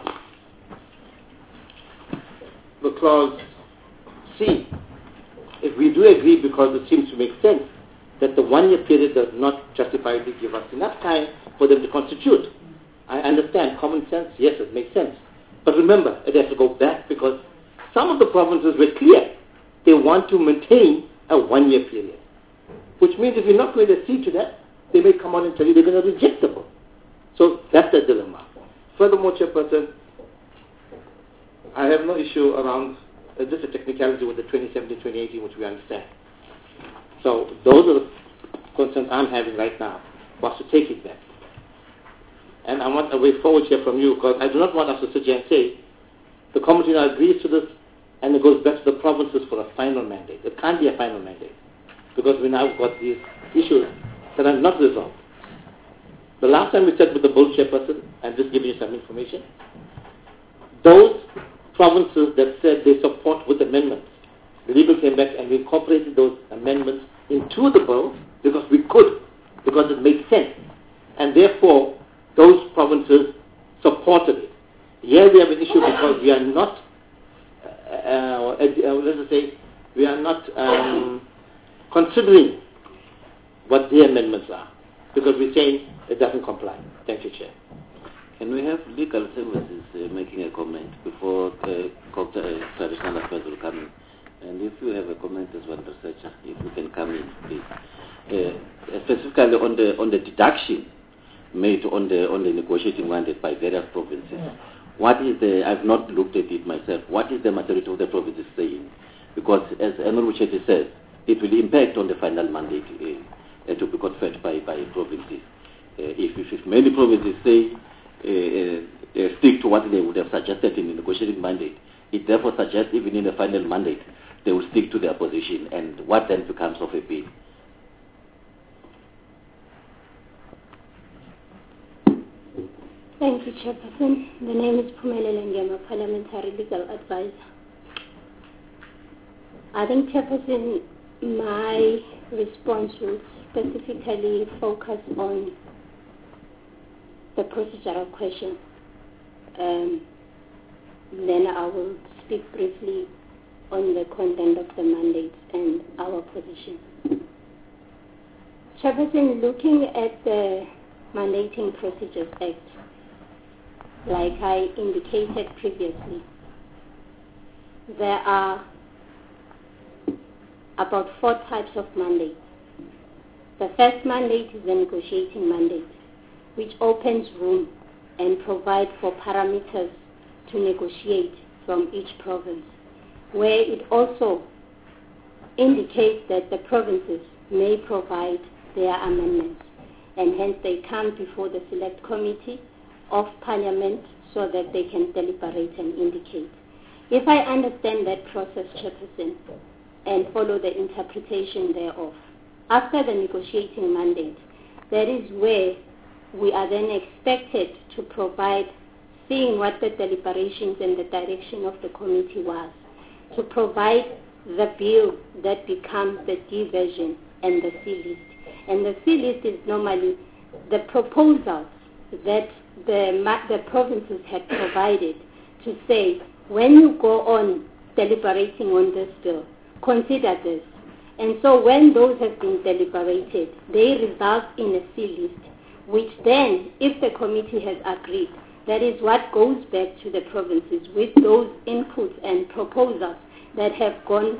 the clause C. If we do agree, because it seems to make sense, that the 1 year period does not justifiably give us enough time for them to constitute. I understand common sense, yes, it makes sense. But remember, it has to go back because some of the provinces were clear. They want to maintain a 1 year period. Which means if you're not going to accede to that, they may come on and tell you they're going to reject the bill. So that's the dilemma. Furthermore, Chairperson, I have no issue around just a technicality with the 2017-2018, which we understand. So those are the concerns I'm having right now, was to take it back. And I want a way forward here from you, because I do not want us to sit here and say, the committee now agrees to this, and it goes back to the provinces for a final mandate. It can't be a final mandate, because we now got these issues that are not resolved. The last time we sat with the Bull Chairperson, I'm just giving you some information, those provinces that said they support with amendments, the Liberal came back and we incorporated those amendments into the bill because we could, because it made sense. And therefore, those provinces supported it. Here we have an issue because we are not, let us say, we are not considering what their amendments are because we're saying it doesn't comply. Thank you, Chair. Can we have legal services making a comment before traditional affairs will come in? And if you have a comment as well, researcher, if you can come in, please. Specifically on the deduction made on the negotiating mandate by various provinces. What is I've not looked at it myself, what is the majority of the provinces saying? Because as Honorable Chetty says, it will impact on the final mandate to be conferred by provinces. If many provinces say stick to what they would have suggested in the negotiating mandate, it therefore suggests even in the final mandate they will stick to their position, and what then becomes of a bill? Thank you, Chairperson. The name is Phumelele Ngema, Parliamentary Legal Advisor. I think, Chairperson, my response will specifically focus on the procedural question. Then I will speak briefly on the content of the mandate and our position. Chairperson, looking at the Mandating Procedures Act, like I indicated previously, there are about 4 types of mandates. The first mandate is the negotiating mandate, which opens room and provides for parameters to negotiate from each province, where it also indicates that the provinces may provide their amendments, and hence they come before the Select Committee of Parliament so that they can deliberate and indicate. If I understand that process, Chairperson, and follow the interpretation thereof, after the negotiating mandate, that is where we are then expected to provide, seeing what the deliberations and the direction of the committee was, to provide the bill that becomes the D version and the C list. And the C list is normally the proposals that the provinces had provided to say, when you go on deliberating on this bill, consider this. And so when those have been deliberated, they result in a C list, which then, if the committee has agreed, that is what goes back to the provinces with those inputs and proposals that have gone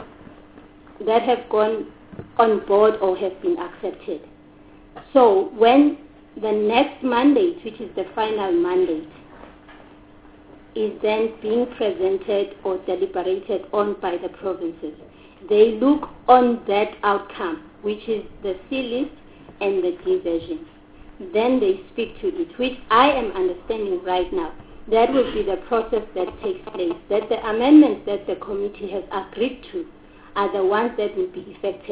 on board or have been accepted. So when the next mandate, which is the final mandate, is then being presented or deliberated on by the provinces, they look on that outcome, which is the C list and the D version. Then they speak to it, which I am understanding right now. That will be the process that takes place, that the amendments that the committee has agreed to are the ones that will be effected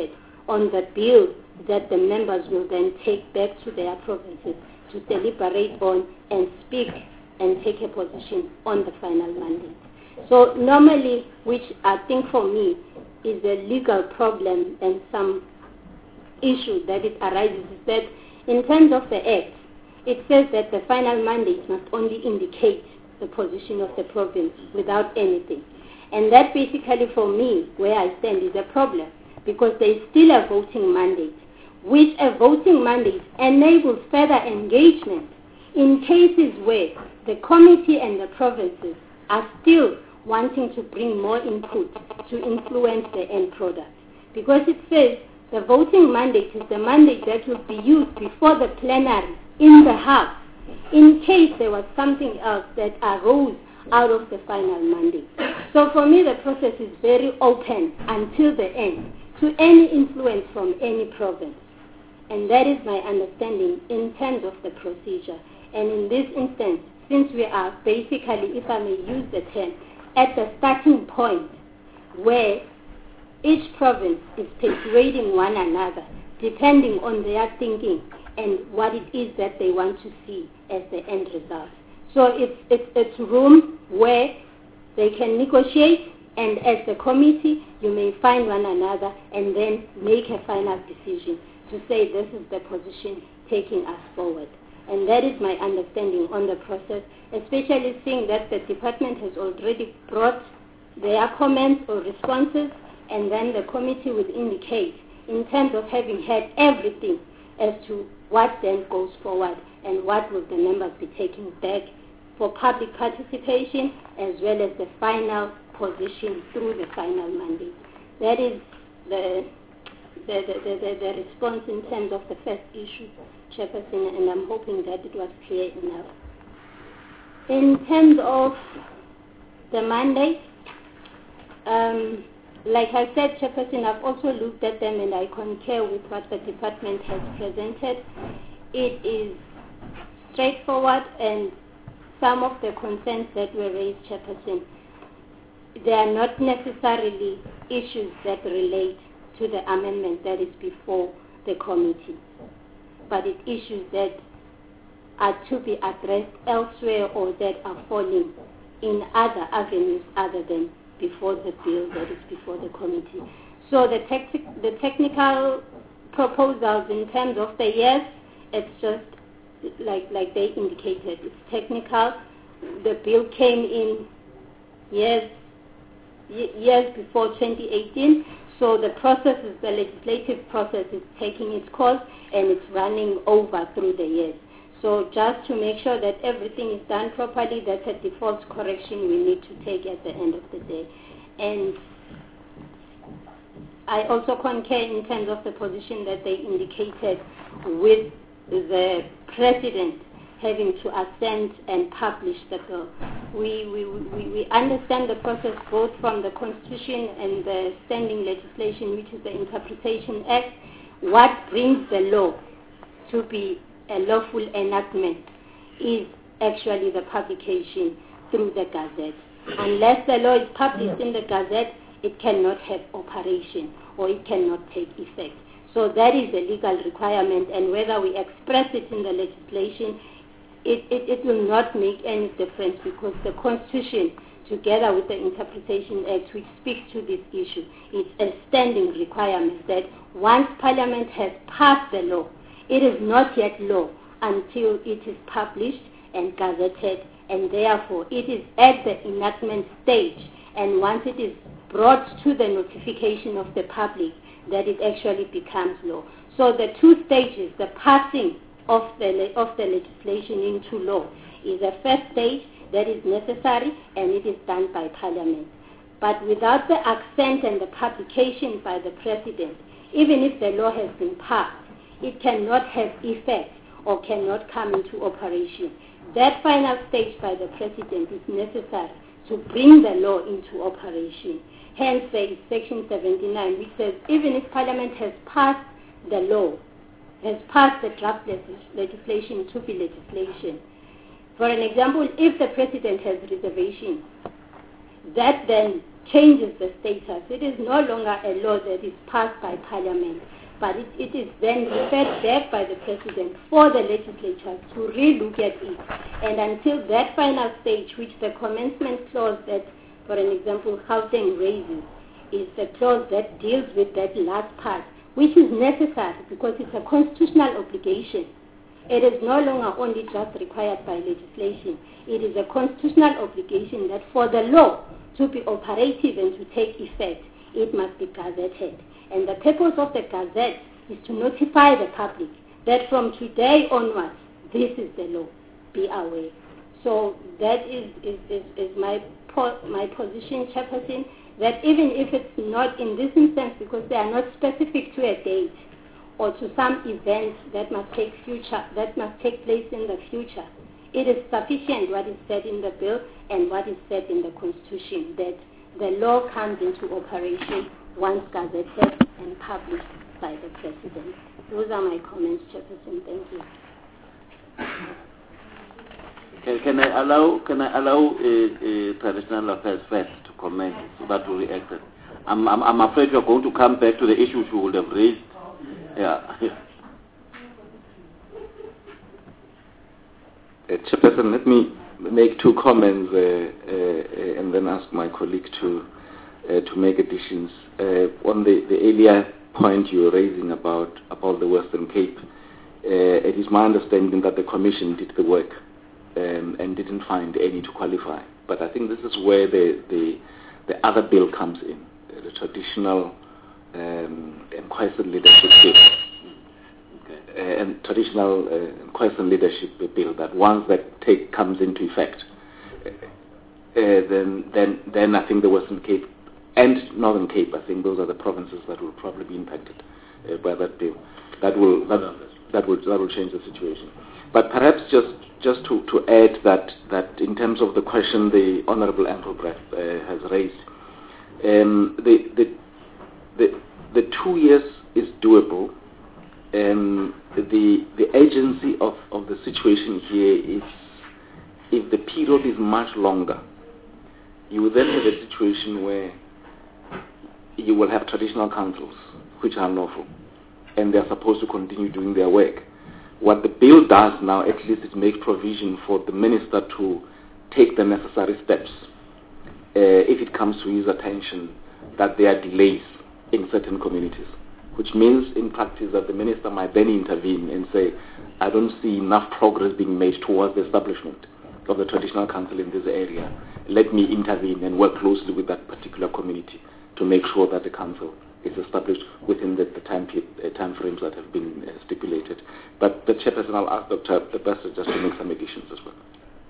on the bill that the members will then take back to their provinces to deliberate on and speak and take a position on the final mandate. So normally, which I think for me is a legal problem and some issue that it arises, is that in terms of the Act, it says that the final mandate must only indicate the position of the province without anything. And that basically for me, where I stand, is a problem, because there is still a voting mandate, which a voting mandate enables further engagement in cases where the committee and the provinces are still wanting to bring more input to influence the end product. Because it says the voting mandate is the mandate that will be used before the plenary in the House in case there was something else that arose out of the final mandate. So for me, the process is very open until the end to any influence from any province. And that is my understanding in terms of the procedure. And in this instance, since we are basically, if I may use the term, at the starting point where each province is persuading one another depending on their thinking and what it is that they want to see as the end result. So it's room where they can negotiate, and as the committee you may find one another and then make a final decision to say this is the position taking us forward. And that is my understanding on the process, especially seeing that the department has already brought their comments or responses, and then the committee will indicate in terms of having had everything as to what then goes forward and what will the members be taking back for public participation, as well as the final position through the final mandate. That is the response in terms of the first issue, Chairperson, and I'm hoping that it was clear enough. In terms of the mandate, like I said, Chairperson, I've also looked at them and I concur with what the department has presented. It is straightforward, and some of the concerns that were raised, Chairperson, they are not necessarily issues that relate to the amendment that is before the committee, but it's issues that are to be addressed elsewhere or that are falling in other avenues other than before the bill that is before the committee. So the technical proposals in terms of the yes, it's just like they indicated, it's technical. The bill came in years before 2018, so the legislative process is taking its course and it's running over through the years. So just to make sure that everything is done properly, that's a default correction we need to take at the end of the day. And I also concur in terms of the position that they indicated with the President having to assent and publish the bill. We understand the process both from the Constitution and the standing legislation, which is the Interpretation Act. What brings the law to be a lawful enactment is actually the publication through the Gazette. Unless the law is published in the Gazette, it cannot have operation or it cannot take effect. So that is a legal requirement, and whether we express it in the legislation, it will not make any difference, because the Constitution, together with the Interpretation Act, which speaks to this issue, is a standing requirement that once Parliament has passed the law, it is not yet law until it is published and gazetted, and therefore it is at the enactment stage, and once it is brought to the notification of the public, that it actually becomes law. So the two stages, the passing of the legislation into law, is a first stage that is necessary, and it is done by Parliament. But without the accent and the publication by the President, even if the law has been passed, it cannot have effect or cannot come into operation. That final stage by the President is necessary to bring the law into operation. Hence, there is Section 79, which says even if Parliament has passed the law, has passed the draft legislation to be legislation. For an example, if the President has reservations, that then changes the status. It is no longer a law that is passed by Parliament, but it is then referred back by the President for the legislature to re-look at it. And until that final stage, which the commencement clause that, for an example, Gauteng raises, is the clause that deals with that last part, which is necessary because it's a constitutional obligation. It is no longer only just required by legislation. It is a constitutional obligation that for the law to be operative and to take effect, it must be gazetted. And the purpose of the gazette is to notify the public that from today onwards, this is the law. Be aware. So that is my position, Chairperson, that even if it's not in this instance, because they are not specific to a date or to some event that must take place in the future, it is sufficient what is said in the bill and what is said in the Constitution, that the law comes into operation once gazetted and published by the President. Those are my comments, Chairperson. Thank you. Can I allow Traditional Affairs first to comment so that we react? I'm afraid you're going to come back to the issues you would have raised. Yeah. Chairperson, let me make two comments and then ask my colleague to make additions. On the earlier point you were raising about the Western Cape, it is my understanding that the Commission did the work and didn't find any to qualify. But I think this is where the other bill comes in, the traditional Khoisan leadership bill. And traditional Khoisan leadership bill, that once that comes into effect, then I think the Western Cape and Northern Cape, I think those are the provinces that will probably be impacted by that bill. That will change the situation. But perhaps just to add that in terms of the question the Honourable Engelbrecht has raised, the 2 years is doable. The agency of the situation here is, if the period is much longer, you will then have a situation where you will have traditional councils which are lawful and they are supposed to continue doing their work. What the bill does now, at least, it makes provision for the minister to take the necessary steps if it comes to his attention that there are delays in certain communities, which means in practice that the minister might then intervene and say, I don't see enough progress being made towards the establishment of the traditional council in this area. Let me intervene and work closely with that particular community to make sure that the council is established within the time frames that have been stipulated. But the Chairperson, I'll ask Dr. Bester just to make some additions as well.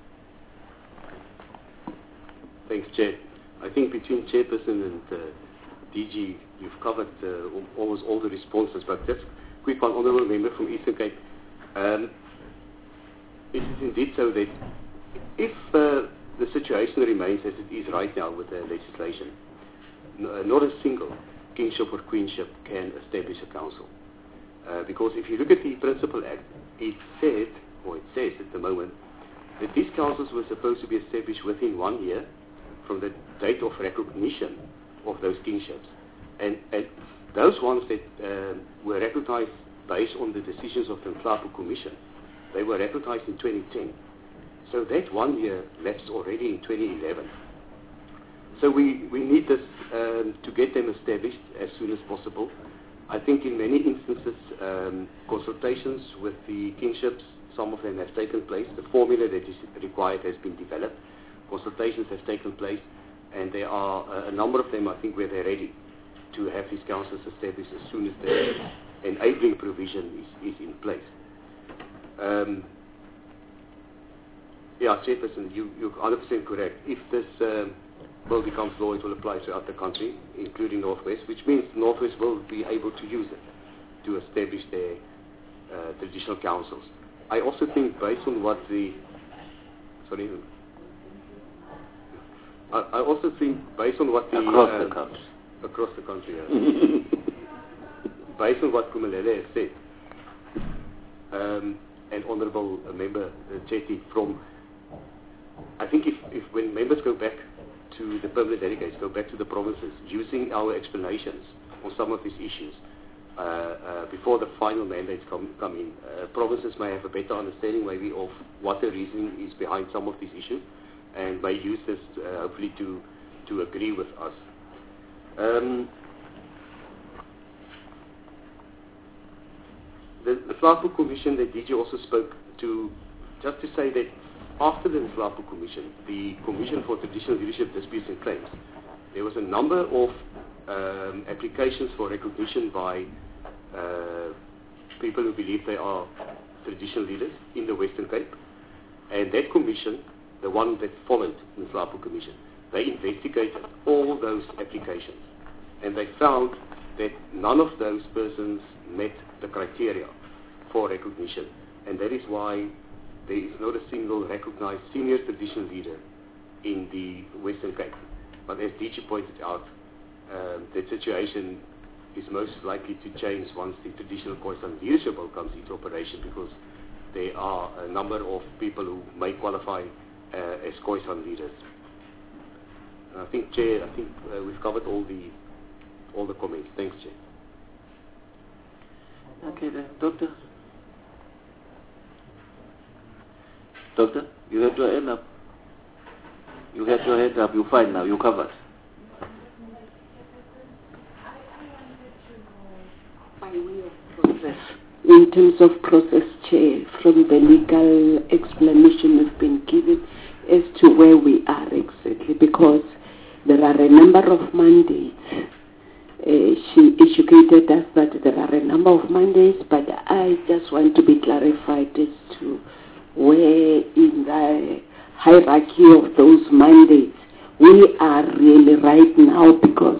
Thanks, Chair. I think between Chairperson and DG, you've covered almost all the responses, but just a quick one, Honourable Member from Eastern Cape. It is indeed so that if the situation remains as it is right now with the legislation, not a single kingship or queenship can establish a council. Because if you look at the Principal Act, it says at the moment, that these councils were supposed to be established within 1 year from the date of recognition of those kingships. And those ones that were recognized based on the decisions of the Mklapu Commission, they were recognized in 2010. So that 1 year lapsed already in 2011. So we need this to get them established as soon as possible. I think in many instances, consultations with the kingships, some of them have taken place. The formula that is required has been developed. Consultations have taken place, and there are a number of them, I think, where they're ready to have these councils established as soon as the enabling provision is in place. Chairperson, you're 100% correct. If this bill becomes law, it will apply throughout the country, including Northwest, which means Northwest will be able to use it to establish their traditional councils. I also think based on what the... I also think based on what the... Across the country. Across the country, yeah. Based on what Kumalele has said, and Honourable Member Chetty, from... I think if when members go back to to the permanent delegates, go back to the provinces, using our explanations on some of these issues before the final mandates come in. Provinces may have a better understanding maybe of what the reasoning is behind some of these issues, and may use this hopefully to agree with us. The Nhlapo Commission that DG also spoke to, just to say that after the Nhlapo Commission, the Commission for Traditional Leadership Disputes and Claims, there was a number of applications for recognition by people who believe they are traditional leaders in the Western Cape. And that commission, the one that followed the Nhlapo Commission, they investigated all those applications. And they found that none of those persons met the criteria for recognition. And that is why there is not a single recognized senior traditional leader in the Western Cape. But as DG pointed out, that situation is most likely to change once the traditional Khoisan leadership bill comes into operation, because there are a number of people who may qualify as Khoisan leaders. And I think, Chair, we've covered all the comments. Thanks, Chair. Okay then, Doctor. Doctor, you had your hand up. You had your hand up. You're fine now. You're covered. Process. In terms of process, Chair, from the legal explanation has been given as to where we are exactly, because there are a number of mandates. She educated us that there are a number of mandates, but I just want to be clarified as to where in the hierarchy of those mandates we are really right now, because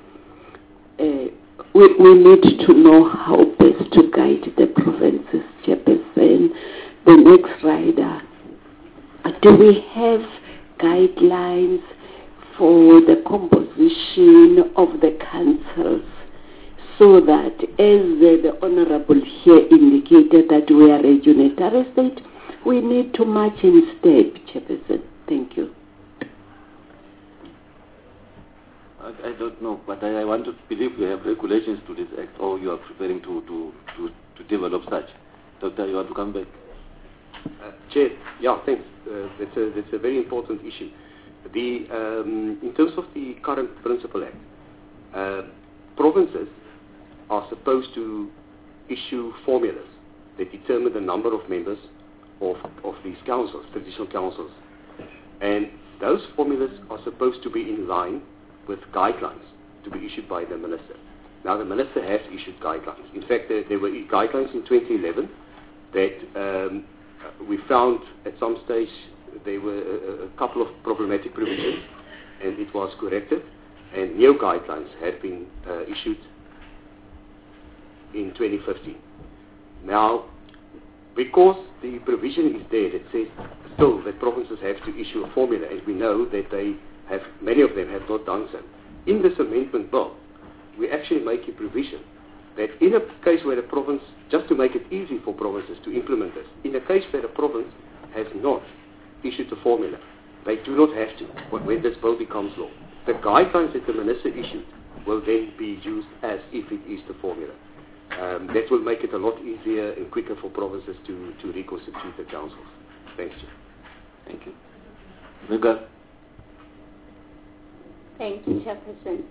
we need to know how best to guide the provinces, Chairperson, the next rider. Do we have guidelines for the composition of the councils, so that, as the Honourable here indicated, that we are a unitary state, we need to march in step, Chairperson. Thank you. I don't know, but I want to believe we have regulations to this act, or you are preparing to develop such. Doctor, you want to come back? Chair, yeah, thanks. That's a very important issue. In terms of the current Principal Act, provinces are supposed to issue formulas that determine the number of members of these councils, traditional councils. And those formulas are supposed to be in line with guidelines to be issued by the Minister. Now, the Minister has issued guidelines. In fact, there were guidelines in 2011 that we found at some stage there were a couple of problematic provisions, and it was corrected, and new guidelines have been issued in 2015. Now, because the provision is there that says still that provinces have to issue a formula, and we know that many of them have not done so. In this amendment bill, we actually make a provision that in a case where a province, just to make it easy for provinces to implement this, in a case where a province has not issued a formula, they do not have to when this bill becomes law. The guidelines that the Minister issued will then be used as if it is the formula. That will make it a lot easier and quicker for provinces to reconstitute the councils. Thanks, Chair. Thank you. Miguel. Thank you, Chairperson.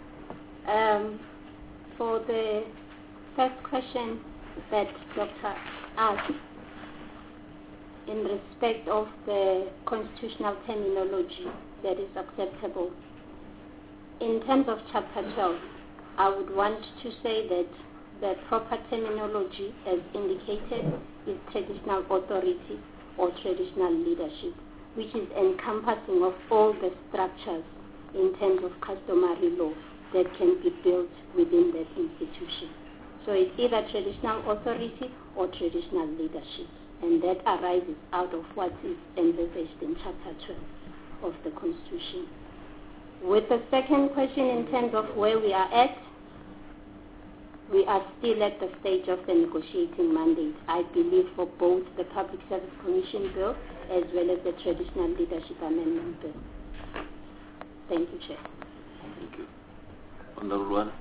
For the first question that Dr. asked, in respect of the constitutional terminology that is acceptable, in terms of Chapter 12, I would want to say that the proper terminology, as indicated, is traditional authority or traditional leadership, which is encompassing of all the structures in terms of customary law that can be built within that institution. So it's either traditional authority or traditional leadership, and that arises out of what is envisaged in Chapter 12 of the Constitution. With the second question, in terms of where we are at, we are still at the stage of the negotiating mandate, I believe, for both the Public Service Commission Bill as well as the Traditional Leadership Amendment Bill. Thank you, Chair. Thank you. Honorable One.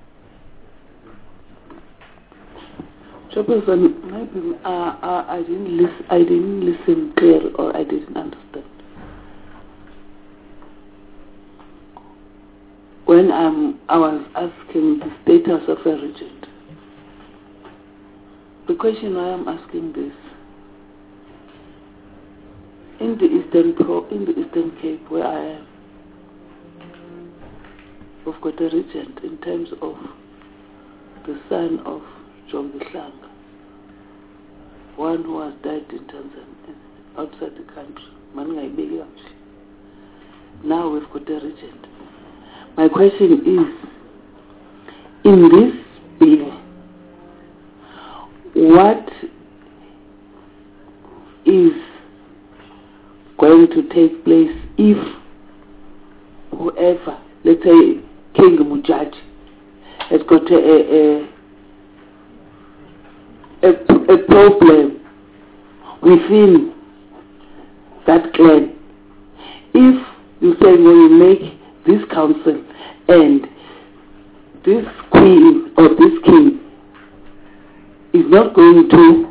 Chairperson, maybe I didn't listen clearly, or I didn't understand. When I was asking the status of a regent, the question I am asking this: in the Eastern Cape, where I am, we've got a regent in terms of the son of John Bihlanga, one who has died in Tanzania, outside the country. Now we've got a regent. My question is, in this bill, what is going to take place if whoever, let's say King Mujaji, has got a problem within that clan? If you say, well, you make this council and this queen or this king is not going to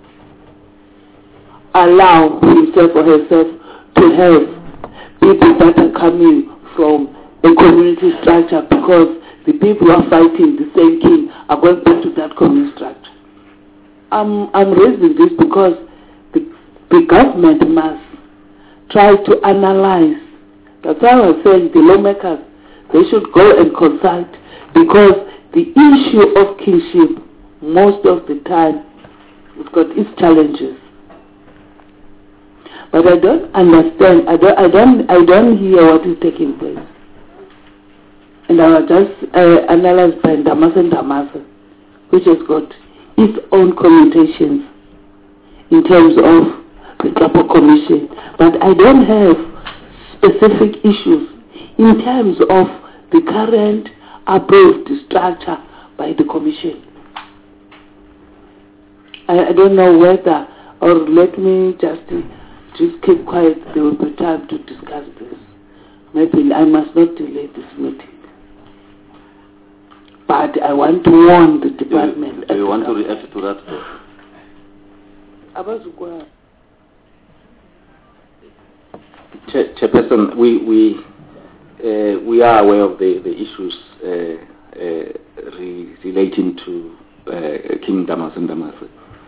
allow himself or herself to have people that are coming from a community structure, because the people who are fighting the same king are going back to that community structure. I'm raising this because the government must try to analyze. That's why I was saying the lawmakers, they should go and consult, because the issue of kingship most of the time it's got its challenges. But I don't understand. I don't hear what is taking place. And I was just analyzed by Ndamase, which has got its own connotations in terms of the Kapo Commission. But I don't have specific issues in terms of the current approved structure by the Commission. I don't know whether, or let me just keep quiet, there will be time to discuss this. Maybe I must not delay this meeting. But I want to warn the department. Do you want to react to that? Chairperson, we are aware of the issues relating to King Ndamase.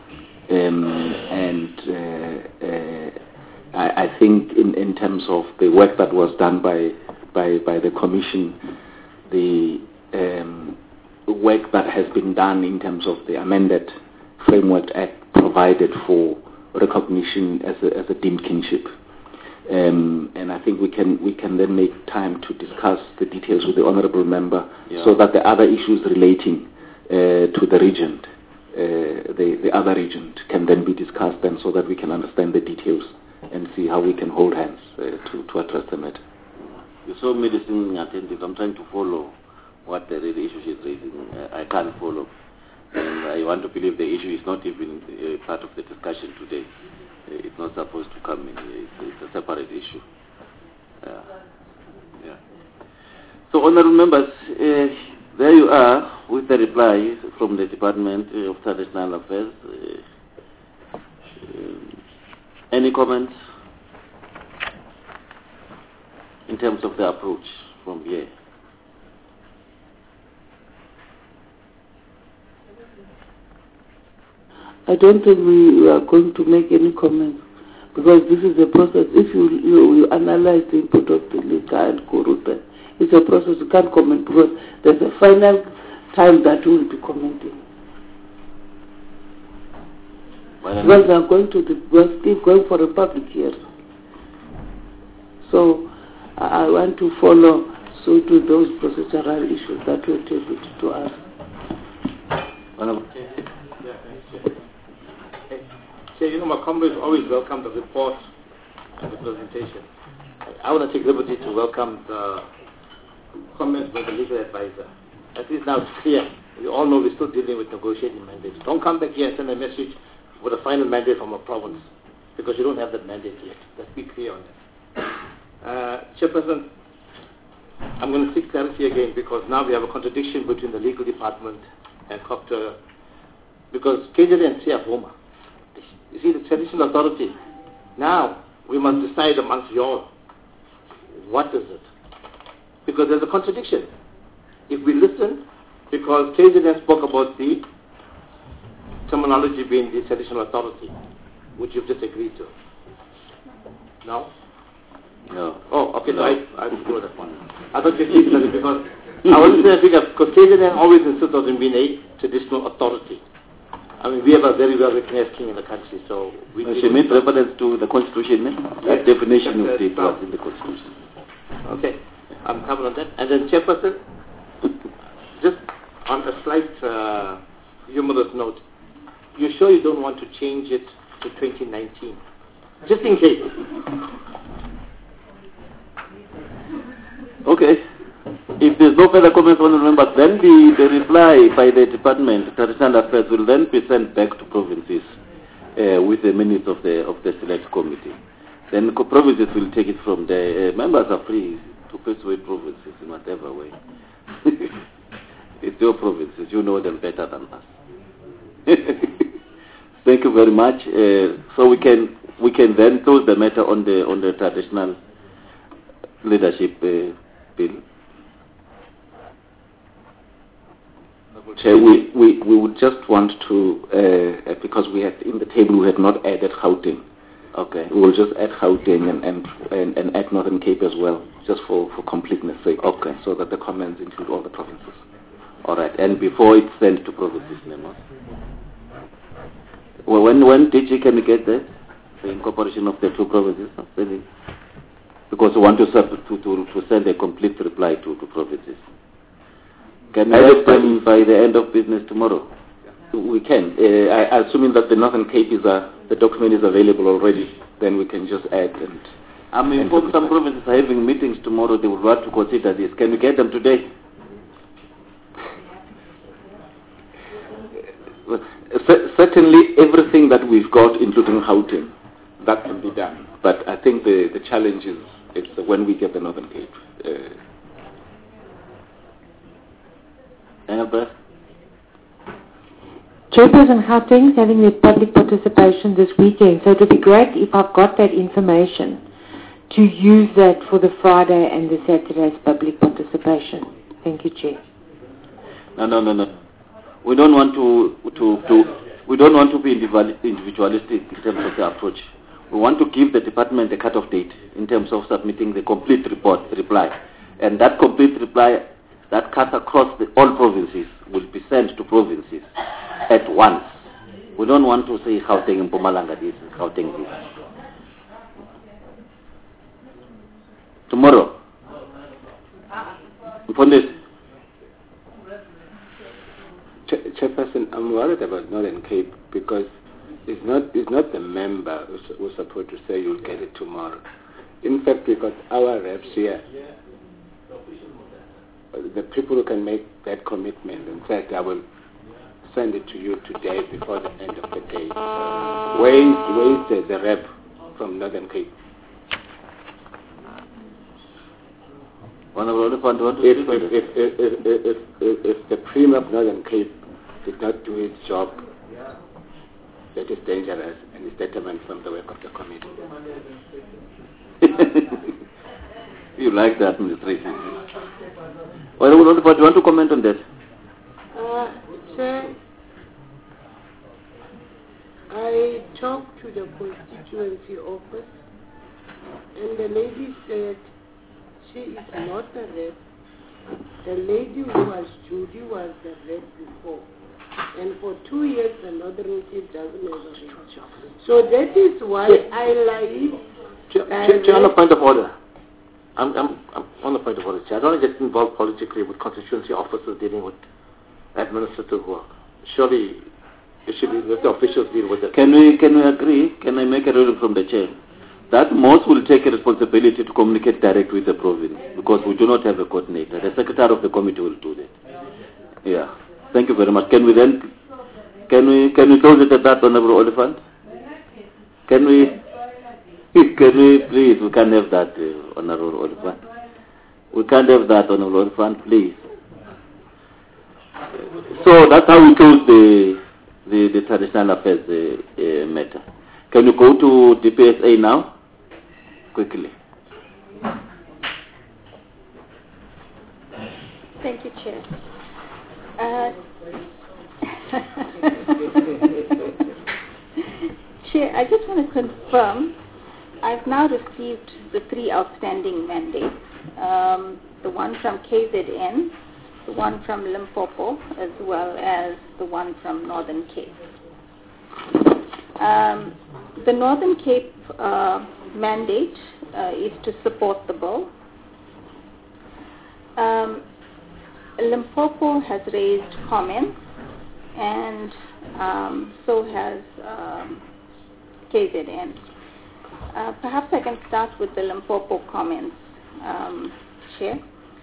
I think in terms of the work that was done by the Commission, the work that has been done in terms of the amended Framework Act provided for recognition as a deemed kingship. And I think we can then make time to discuss the details with the honourable member, so that the other issues relating to the regent, the other regent, can then be discussed, and so that we can understand the details and see how we can hold hands to address the matter. You saw me listening attentive. I'm trying to follow what the issue is raising. I can't follow. And I want to believe the issue is not even part of the discussion today. It's not supposed to come in here. It's a separate issue. Yeah. So, honourable members, there you are with the reply from the Department of Traditional Affairs. Any comments in terms of the approach from here? I don't think we are going to make any comments, because this is a process. If you analyze the input of the Lika and Kuruta, it's a process. You can't comment, because there's a final time that we will be commenting. Because we are going we're still going for a public hearing. So I want to follow to those procedural issues that were tabled to us. My comrades always welcome the report and the presentation. I want to take liberty to welcome the comments by the legal advisor. At least now it's clear. We all know we're still dealing with negotiating mandates. Don't come back here and send a message with a final mandate from a province, because you don't have that mandate yet. Let's be clear on that. Chairperson, going to seek clarity again, because now we have a contradiction between the legal department and COPTA, because KZN and CFOMA, you see, the traditional authority, now we must decide amongst you all, what is it? Because there's a contradiction. If we listen, because KZN spoke about the terminology being the traditional authority, which you've just agreed to. No? No. Oh, okay, No. so I didn't know that one. I thought you said it because I was trying to figure, because KZN always insisted on being a traditional authority. I mean, we have a very well-recognized king in the country, so we... She made reference to the Constitution, that definition of it was in the Constitution. Okay, I'm covered on that. And then, Chairperson, just on a slight humorous note, you sure you don't want to change it to 2019? Just in case. Okay. If there's no further comments on the members, then the reply by the Department, Traditional Affairs, will then be sent back to provinces with the minutes of the select committee. Then provinces will take it from there. Members are free to persuade provinces in whatever way. It's your provinces. You know them better than us. Thank you very much. So we can then close the matter on the traditional leadership bill. Chair, we would just want to, because we had in the table we had not added Gauteng. Okay. We will just add Gauteng and add Northern Cape as well, just for completeness sake. Okay. So that the comments include all the provinces. All right. And before it's sent to provinces, Nemos. Well, when DG can we get that? The incorporation of the two provinces? Because we want to send a complete reply to provinces. Can we have them by the end of business tomorrow? We can. Assuming that the Northern Cape the document is available already, then we can just add and... I'm informed some provinces are having meetings tomorrow. They would want to consider this. Can we get them today? Certainly everything that we've got, including Gauteng, that can be done. But I think the challenge is it's when we get the Northern Cape. Chairperson Gauteng is having the public participation this weekend, so it would be great if I've got that information to use that for the Friday and the Saturday's public participation. Thank you, Chair. No. We don't want to be individualistic in terms of the approach. We want to give the department a cut-off date in terms of submitting the complete reply. And that complete reply that cuts across all provinces will be sent to provinces at once. We don't want to say Gauteng and Mpumalanga this, Gauteng this. Tomorrow. Upon this. Chairperson, I'm worried about Northern Cape because it's not the member who's supposed to say you'll get it tomorrow. In fact, we got our reps here. The people who can make that commitment. In fact, I will send it to you today before the end of the day. Where is the rep from Northern Cape? If the Premier of Northern Cape did not do its job, that is dangerous and is determined from the work of the committee. You like the administration. Do you want to comment on that? Sir, I talked to the constituency office and the lady said she is not the rep. The lady who was Judy was the rep before. And for 2 years the Northern Cape doesn't have a rep. So that is why I like... On a point of order. I'm on the point of order, Chair. I don't want to get involved politically with constituency officers dealing with administrative work. Surely it should be let the officials deal with it. Can we agree? Can I make a ruling from the chair that most will take a responsibility to communicate direct with the province because we do not have a coordinator. The secretary of the committee will do that. Yeah. Thank you very much. Can we close it at that, Honorable Oliphant? Can we please? We can have that, Honorable Oliphant. We can't have that on the front, please. So that's how we close the traditional affairs matter. Can you go to DPSA now? Quickly. Thank you, Chair. Chair, I just want to confirm, I've now received the 3 outstanding mandates, the one from KZN, the one from Limpopo, as well as the one from Northern Cape. The Northern Cape mandate is to support the bill. Limpopo has raised comments, and so has KZN. Perhaps I can start with the Limpopo comments, Chair.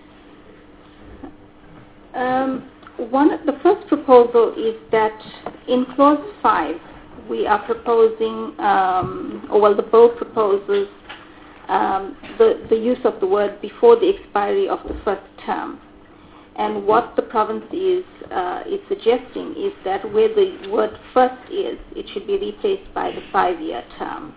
The first proposal is that in clause 5, we are proposing, the bill proposes the use of the word before the expiry of the first term. And what the province is suggesting is that where the word first is, it should be replaced by the 5-year term.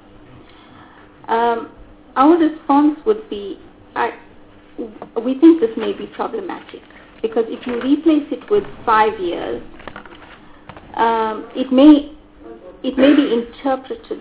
Our response would be, we think this may be problematic, because if you replace it with 5 years, it may be interpreted.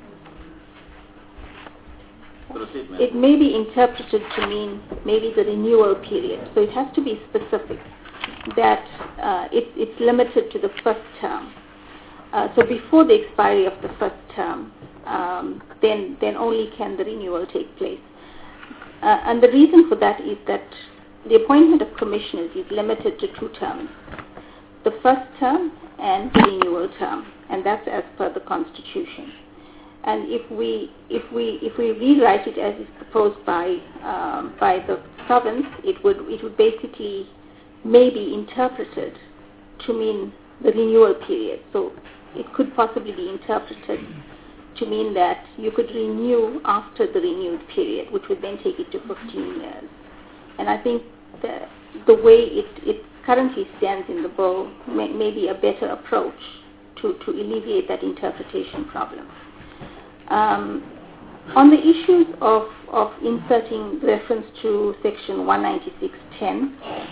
It may be interpreted to mean maybe the renewal period. So it has to be specific that it's limited to the first term. So before the expiry of the first term, then only can the renewal take place. And the reason for that is that the appointment of commissioners is limited to 2 terms, the first term and the renewal term, and that's as per the Constitution. And if we rewrite it as is proposed by the province, it would basically maybe interpreted to mean the renewal period. So it could possibly be interpreted to mean that you could renew after the renewed period, which would then take it to 15 years. And I think the way it currently stands in the bill may be a better approach to alleviate that interpretation problem. On the issues of inserting reference to section 196.10,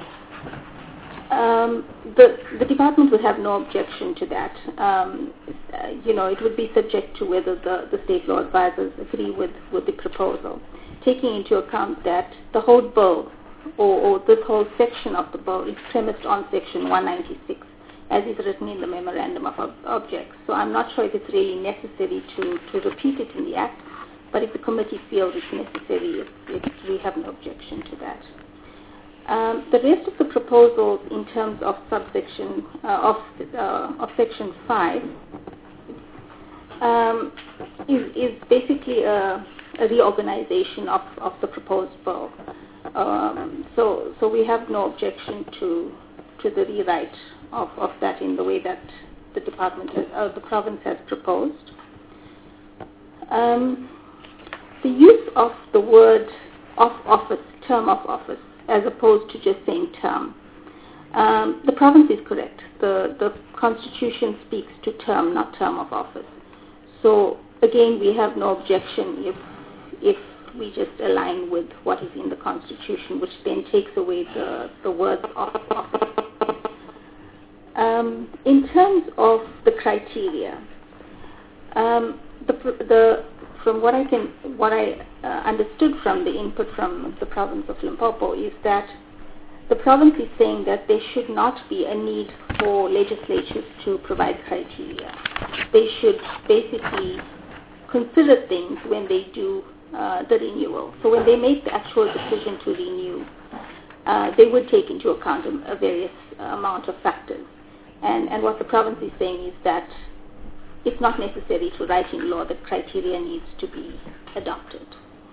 the department would have no objection to that. It would be subject to whether the state law advisors agree with the proposal, taking into account that the whole bill or this whole section of the bill is premised on section 196. As is written in the Memorandum of Objects. So I'm not sure if it's really necessary to repeat it in the Act, but if the committee feels it's necessary, we have no objection to that. The rest of the proposals in terms of subsection of section 5 is basically a reorganization of the proposed bill. So we have no objection to the rewrite of that in the way that the province has proposed. The use of the word of office, term of office, as opposed to just saying term. The province is correct. The Constitution speaks to term, not term of office. So again, we have no objection if we just align with what is in the Constitution, which then takes away the word of office. In terms of the criteria, from what I understood from the input from the province of Limpopo is that the province is saying that there should not be a need for legislatures to provide criteria. They should basically consider things when they do the renewal. So when they make the actual decision to renew, they would take into account a various amount of factors. And what the province is saying is that it's not necessary to write in law that criteria needs to be adopted.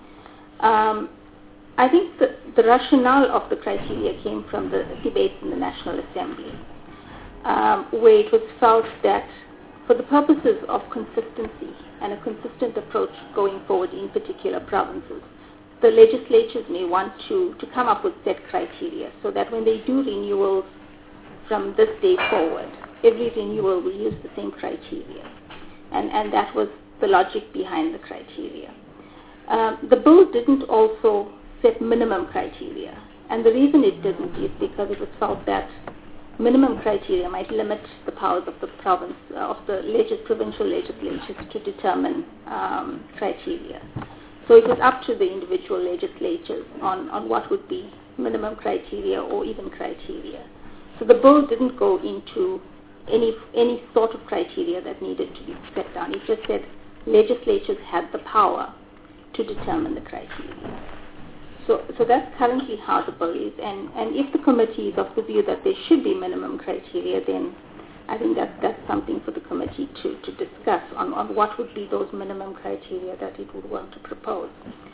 I think the rationale of the criteria came from the debates in the National Assembly, where it was felt that for the purposes of consistency and a consistent approach going forward in particular provinces, the legislatures may want to come up with set criteria so that when they do renewals from this day forward, every renewal will use the same criteria. And that was the logic behind the criteria. The bill didn't also set minimum criteria. And the reason it didn't is because it was felt that minimum criteria might limit the powers of the province, of the provincial legislatures to determine criteria. So it was up to the individual legislatures on what would be minimum criteria or even criteria. So the bill didn't go into any sort of criteria that needed to be set down. It just said legislatures had the power to determine the criteria. So that's currently how the bill is. And if the committee is of the view that there should be minimum criteria, then I think that's something for the committee to discuss on what would be those minimum criteria that it would want to propose.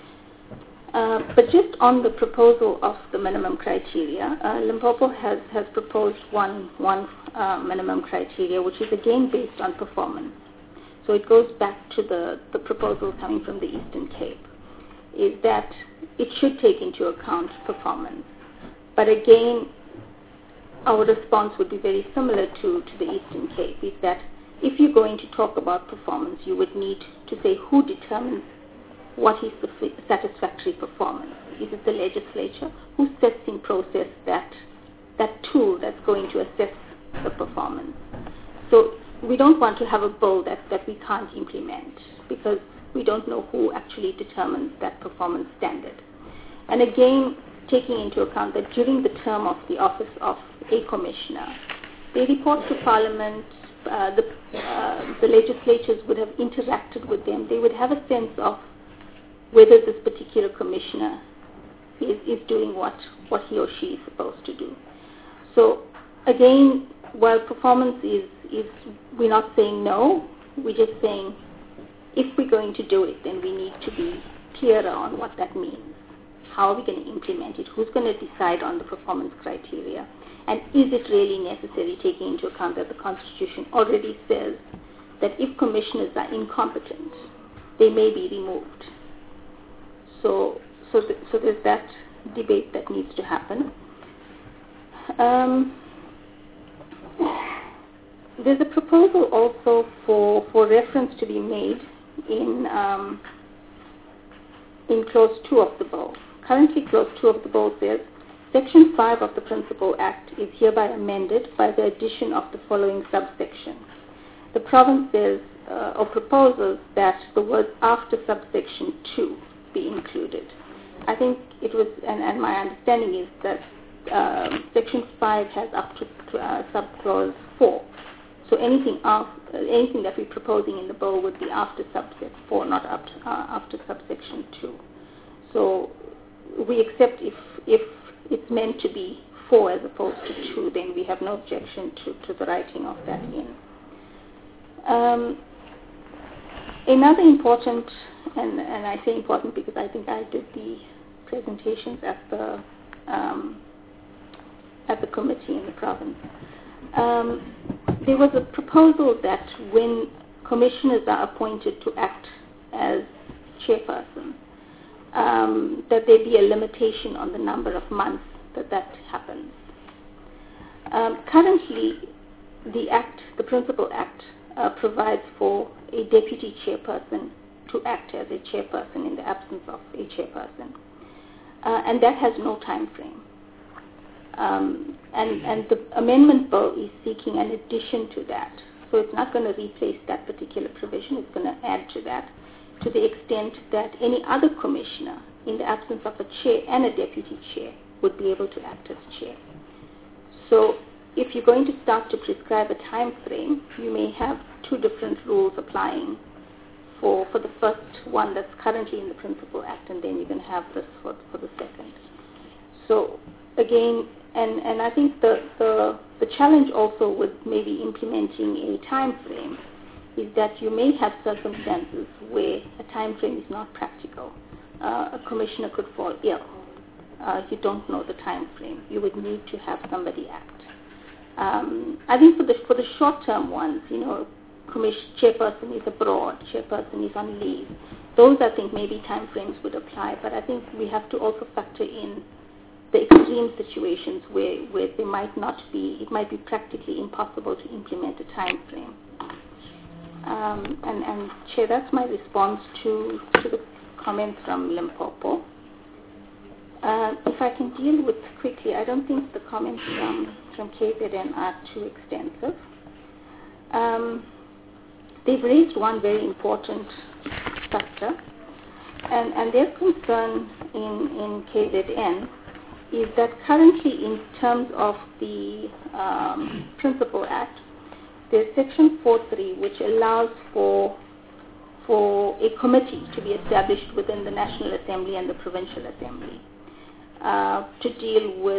But just on the proposal of the minimum criteria, Limpopo has proposed one minimum criteria, which is again based on performance. So it goes back to the proposal coming from the Eastern Cape, is that it should take into account performance. But again, our response would be very similar to the Eastern Cape, is that if you're going to talk about performance, you would need to say who determines what is the satisfactory performance. Is it the legislature? Who sets in process that tool that's going to assess the performance? So we don't want to have a bill that we can't implement because we don't know who actually determines that performance standard. And again, taking into account that during the term of the office of a commissioner, they report to Parliament, the legislatures would have interacted with them. They would have a sense of whether this particular commissioner is doing what he or she is supposed to do. So again, while performance is we're not saying no, we're just saying if we're going to do it, then we need to be clearer on what that means. How are we going to implement it? Who's going to decide on the performance criteria? And is it really necessary, taking into account that the Constitution already says that if commissioners are incompetent, they may be removed. So there's that debate that needs to happen. There's a proposal also for reference to be made in Clause 2 of the bill. Currently, Clause 2 of the bill says, Section 5 of the Principal Act is hereby amended by the addition of the following subsection. The province says or proposes that the words after subsection 2 be included. I think it was, and my understanding is that Section 5 has up to subclause 4. So anything that we're proposing in the bill would be after subsection 4, not after subsection 2. So we accept if it's meant to be 4 as opposed to 2, then we have no objection to the writing of that in. Another important, and I say important because I think I did the presentations at the committee in the province. There was a proposal that when commissioners are appointed to act as chairperson, that there be a limitation on the number of months that happens. Currently, the Principal Act provides for a deputy chairperson to act as a chairperson in the absence of a chairperson. And that has no time frame. And the amendment bill is seeking an addition to that. So it's not going to replace that particular provision. It's going to add to that, to the extent that any other commissioner, in the absence of a chair and a deputy chair, would be able to act as chair. So if you're going to start to prescribe a time frame, you may have two different rules applying for the first one that's currently in the Principal Act, and then you can have this for the second. So again, and I think the challenge also with maybe implementing a time frame is that you may have circumstances where a time frame is not practical. A commissioner could fall ill. You don't know the time frame. You would need to have somebody act. I think for the short-term ones, chairperson is abroad, chairperson is on leave, those, I think, maybe timeframes would apply, but I think we have to also factor in the extreme situations where there might not be, it might be practically impossible to implement a time frame. And Chair, that's my response to the comments from Limpopo. If I can deal with quickly, I don't think the comments from KZN are too extensive. They've raised one very important factor, and their concern in KZN is that currently, in terms of the Principal Act, there's Section 4.3, which allows for a committee to be established within the National Assembly and the Provincial Assembly to deal with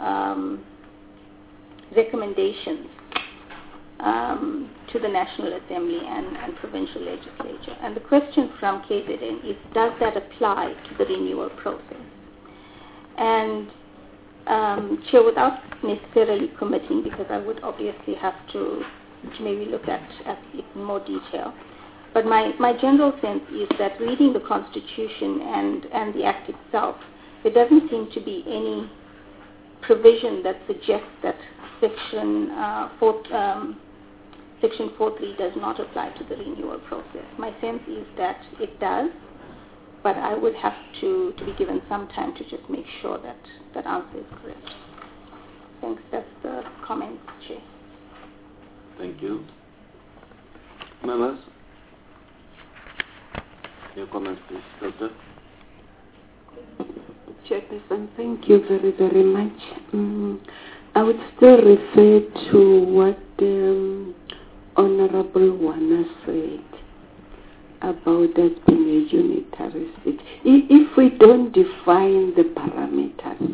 recommendations to the National Assembly and Provincial Legislature. And the question from KZN is, does that apply to the renewal process? And Chair, without necessarily committing, because I would obviously have to maybe look at it in more detail, but my general sense is that reading the Constitution and the Act itself, there doesn't seem to be any provision that suggests that Section 4.3 does not apply to the renewal process. My sense is that it does, but I would have to be given some time to just make sure that that answer is correct. Thanks. That's the comment, Chair. Thank you. Members? Your comments, please, Doctor. Chairperson, thank you very, very much. I would still refer to what Honorable Wana said about us being a unitary state. If we don't define the parameters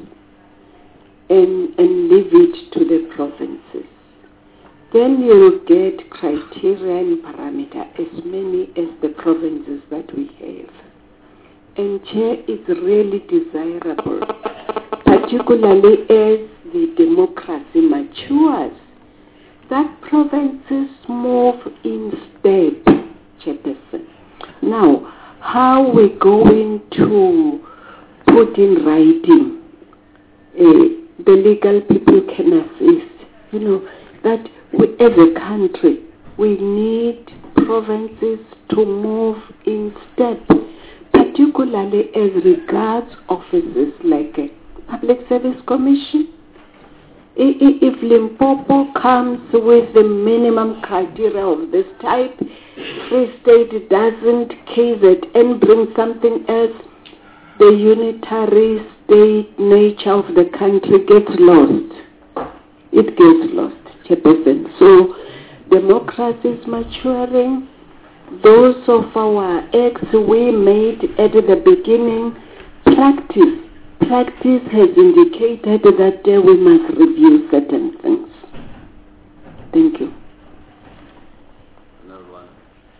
and leave it to the provinces, then you'll get criteria and parameter as many as the provinces that we have. And Chair, it's really desirable, particularly as the democracy matures, that provinces move in step, Chairperson. Now, how we're going to put in writing, the legal people can assist, that we, as a country, we need provinces to move in step, particularly as regards offices like a Public Service Commission. If Limpopo comes with the minimum criteria of this type, Free State doesn't, KZN brings something else, the unitary state nature of the country gets lost. It gets lost, Chairperson. So democracy is maturing. Those of our acts we made at the beginning, practice has indicated that we must review certain things. Thank you. Another one.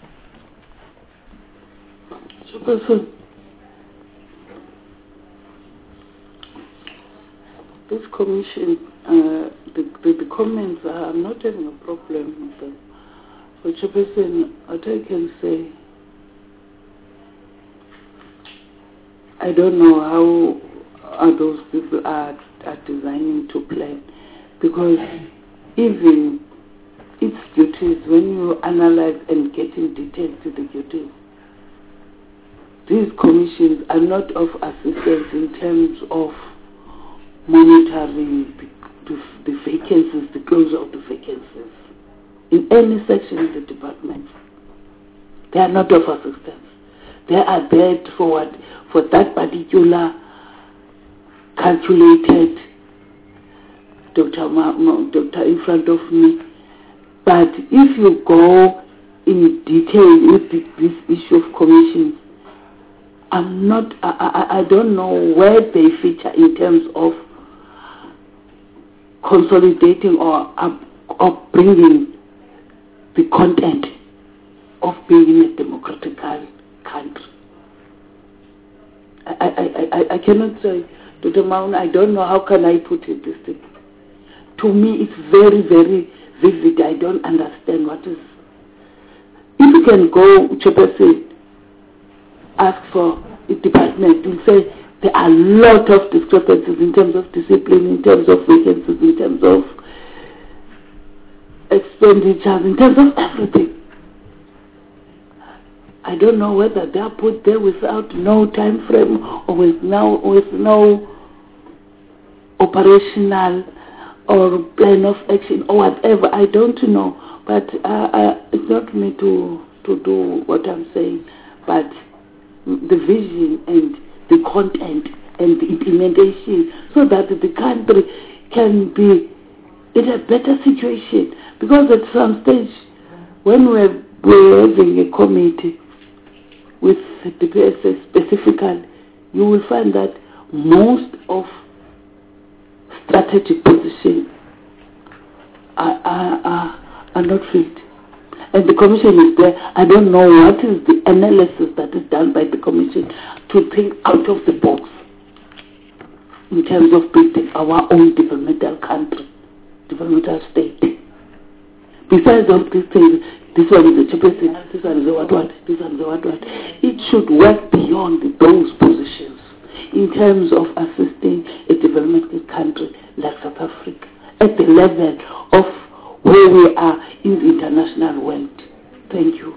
Chairperson, this commission, the comments, I'm not having a problem with them. But Chairperson, what I can say, I don't know how those people are designing to plan, because even its duties, when you analyze and get in detail to the duties, these commissions are not of assistance in terms of monitoring the vacancies, the closure of the vacancies in any section of the department. They are not of assistance. They are there for that particular calculated Dr. in front of me. But if you go in detail with this issue of commissions, I don't know where they feature in terms of consolidating or bringing the content of being a democratic country. I cannot say, Dr. Maun, I don't know how can I put it this thing. To me, it's very, very vivid. I don't understand what is. If you can go, Chairperson, ask for the department to say there are a lot of discrepancies in terms of discipline, in terms of vacancies, in terms of expenditures, in terms of everything. I don't know whether they are put there without no time frame or with no operational or plan of action or whatever. I don't know. But it's not me to do what I'm saying, but the vision and the content and the implementation so that the country can be in a better situation. Because at some stage, when we're having a committee with the PSS specifically, you will find that most of strategic positions are not filled. And the commission is there. I don't know what is the analysis that is done by the commission to think out of the box in terms of building our own developmental country, developmental state. Besides all these things, this one is a chairperson, this one is a what, this one is a what. It should work beyond those positions in terms of assisting a developmental country like South Africa at the level of where we are in the international world. Thank you.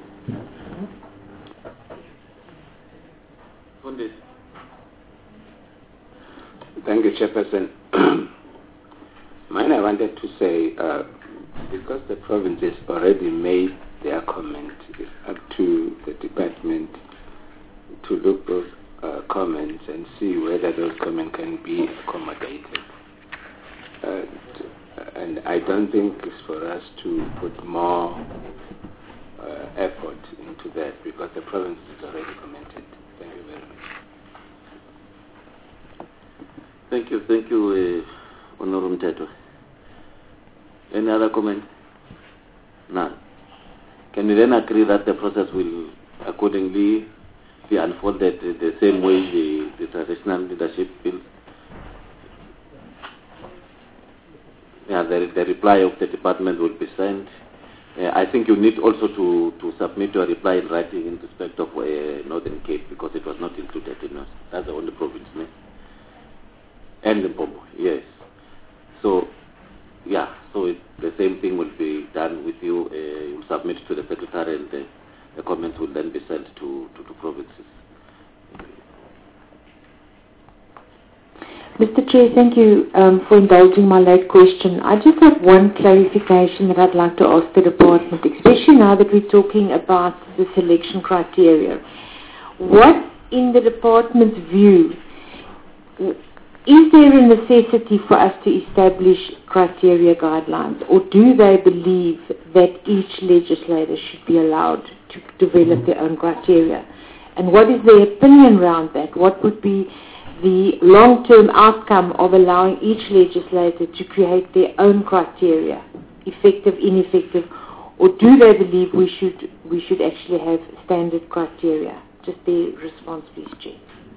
Thank you, Chairperson. Mine I wanted to say, because the provinces already made their comment, it's up to the department to look those comments and see whether those comments can be accommodated. And I don't think it's for us to put more effort into that because the province has already commented. Thank you very much. Thank you, Honorable Mteto. Any other comment? None. Can we then agree that the process will accordingly be unfolded the same way the traditional leadership feels? Yeah, the reply of the department will be sent. I think you need also to submit your reply in writing in respect of Northern Cape because it was not included in us. That's the only province name. And Limpopo, yes. So, yeah, so the same thing will be done with you. You submit to the secretary and the comments will then be sent to provinces. Mr. Chair, thank you for indulging my late question. I just have one clarification that I'd like to ask the department, especially now that we're talking about the selection criteria. What, in the department's view, is there a necessity for us to establish criteria guidelines, or do they believe that each legislator should be allowed to develop their own criteria? And what is their opinion around that? What would be the long-term outcome of allowing each legislator to create their own criteria, effective, ineffective, or do they believe we should actually have standard criteria? Just the response, please, Chair.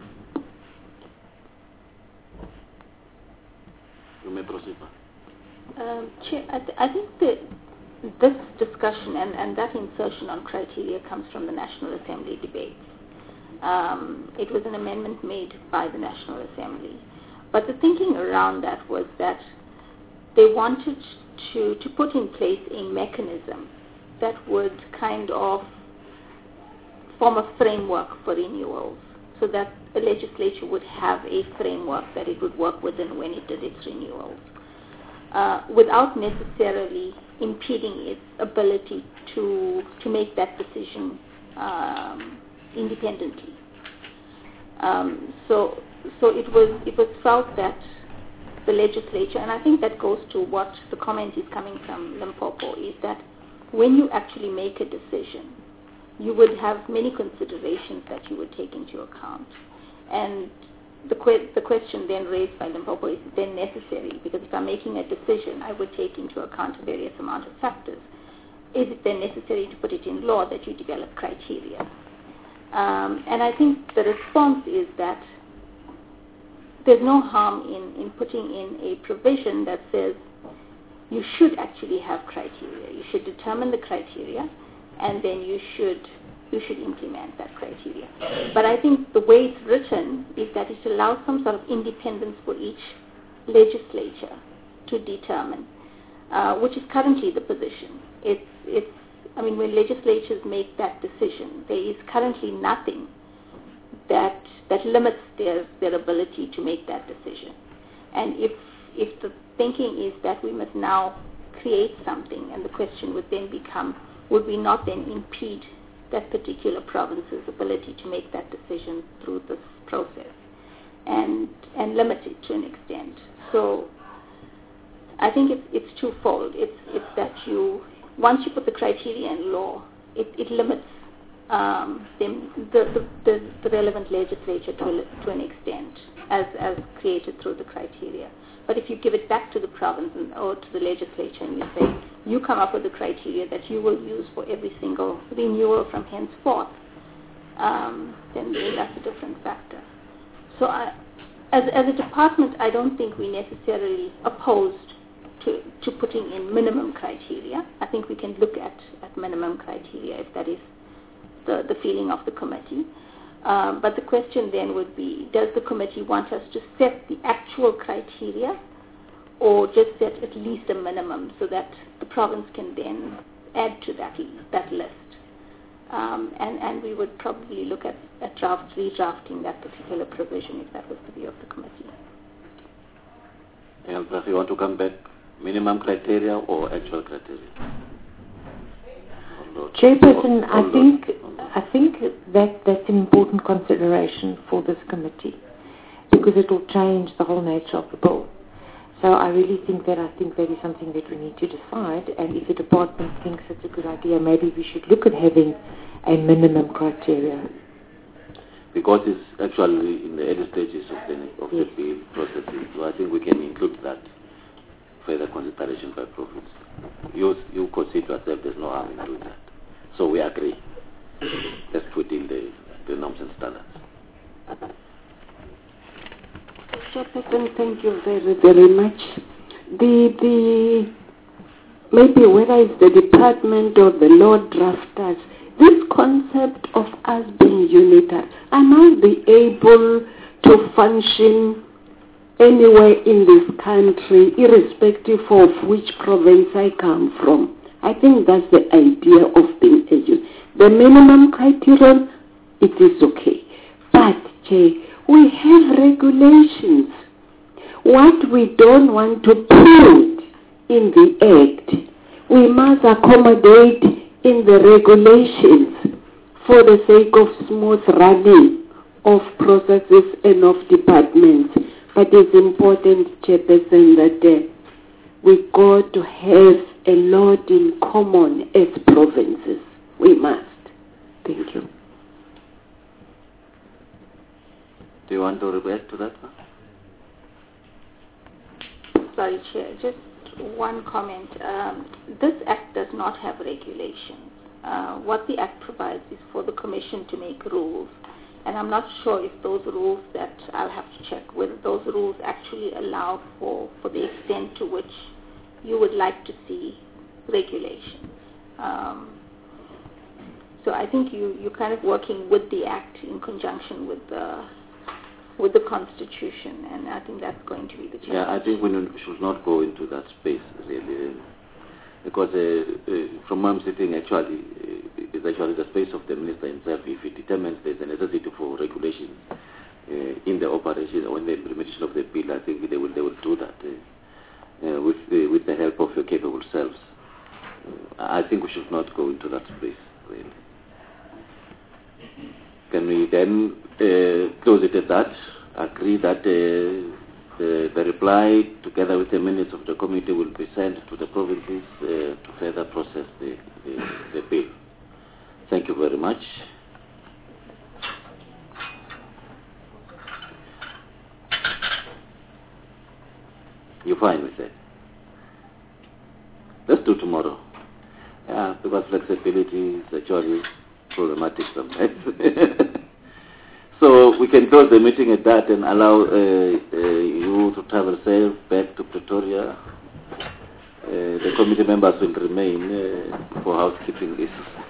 You may proceed. Chair, I think that this discussion and that insertion on criteria comes from the National Assembly debates. It was an amendment made by the National Assembly. But the thinking around that was that they wanted to put in place a mechanism that would kind of form a framework for renewals so that the legislature would have a framework that it would work within when it did its renewals without necessarily impeding its ability to make that decision independently. So it was felt that the legislature, and I think that goes to what the comment is coming from Limpopo, is that when you actually make a decision, you would have many considerations that you would take into account. And the question then raised by Limpopo is then necessary, because if I'm making a decision, I would take into account a various amount of factors. Is it then necessary to put it in law that you develop criteria? And I think the response is that there's no harm in putting in a provision that says you should actually have criteria. You should determine the criteria, and then you should you should implement that criteria. But I think the way it's written is that it allows some sort of independence for each legislature to determine, which is currently the position. I mean, when legislatures make that decision, there is currently nothing that limits their ability to make that decision. And if the thinking is that we must now create something, and the question would then become, would we not then impede that particular province's ability to make that decision through this process and limit it to an extent? So I think it's twofold. It's that once you put the criteria in law, it limits the relevant legislature to an extent as created through the criteria. But if you give it back to the province or to the legislature and you say, you come up with the criteria that you will use for every single renewal from henceforth, then that's a different factor. So as a department, I don't think we're necessarily opposed to putting in minimum criteria. I think we can look at minimum criteria if that is the feeling of the committee. But the question then would be, does the committee want us to set the actual criteria or just set at least a minimum so that the province can then add to that list? And we would probably look at redrafting that particular provision if that was the view of the committee. And if you want to come back, minimum criteria or actual criteria? Chairperson, I think that's an important consideration for this committee because it will change the whole nature of the bill. So I really think that is something that we need to decide, and if the department thinks it's a good idea, maybe we should look at having a minimum criteria. Because it's actually in the early stages of the bill processing, so I think we can include that further consideration by province. You consider yourself there's no harm in doing that. So we agree. Let's put in the norms and standards. Chairperson, thank you very, very much. Maybe whether it's the department or the law drafters, this concept of us being unitary, I might be able to function anywhere in this country, irrespective of which province I come from. I think that's the idea of being a unit. The minimum criterion, it is okay. But, we have regulations. What we don't want to put in the Act, we must accommodate in the regulations for the sake of smooth running of processes and of departments. But it's important, Chairperson, that we got to have a lot in common as provinces. We must. Thank you. Do you want to react to that? Sorry, Chair. Just one comment. This Act does not have regulations. What the Act provides is for the Commission to make rules. And I'm not sure if those rules that I'll have to check whether those rules actually allow for the extent to which you would like to see regulations. So I think you're kind of working with the Act in conjunction with the Constitution, and I think that's going to be the challenge. Yeah, I think we should not go into that space really, because from where I'm sitting, actually, it's actually the space of the minister himself. If he determines there's a necessity for regulation in the operation or in the implementation of the bill, I think they will do that with the help of your capable selves. I think we should not go into that space really. Can we then close it at that? Agree that the reply, together with the minutes of the committee, will be sent to the provinces to further process the bill. Thank you very much. You're fine with that? Let's do tomorrow. Yeah, because flexibility is actually problematic sometimes. So we can close the meeting at that and allow you to travel safe back to Pretoria. The committee members will remain for housekeeping issues.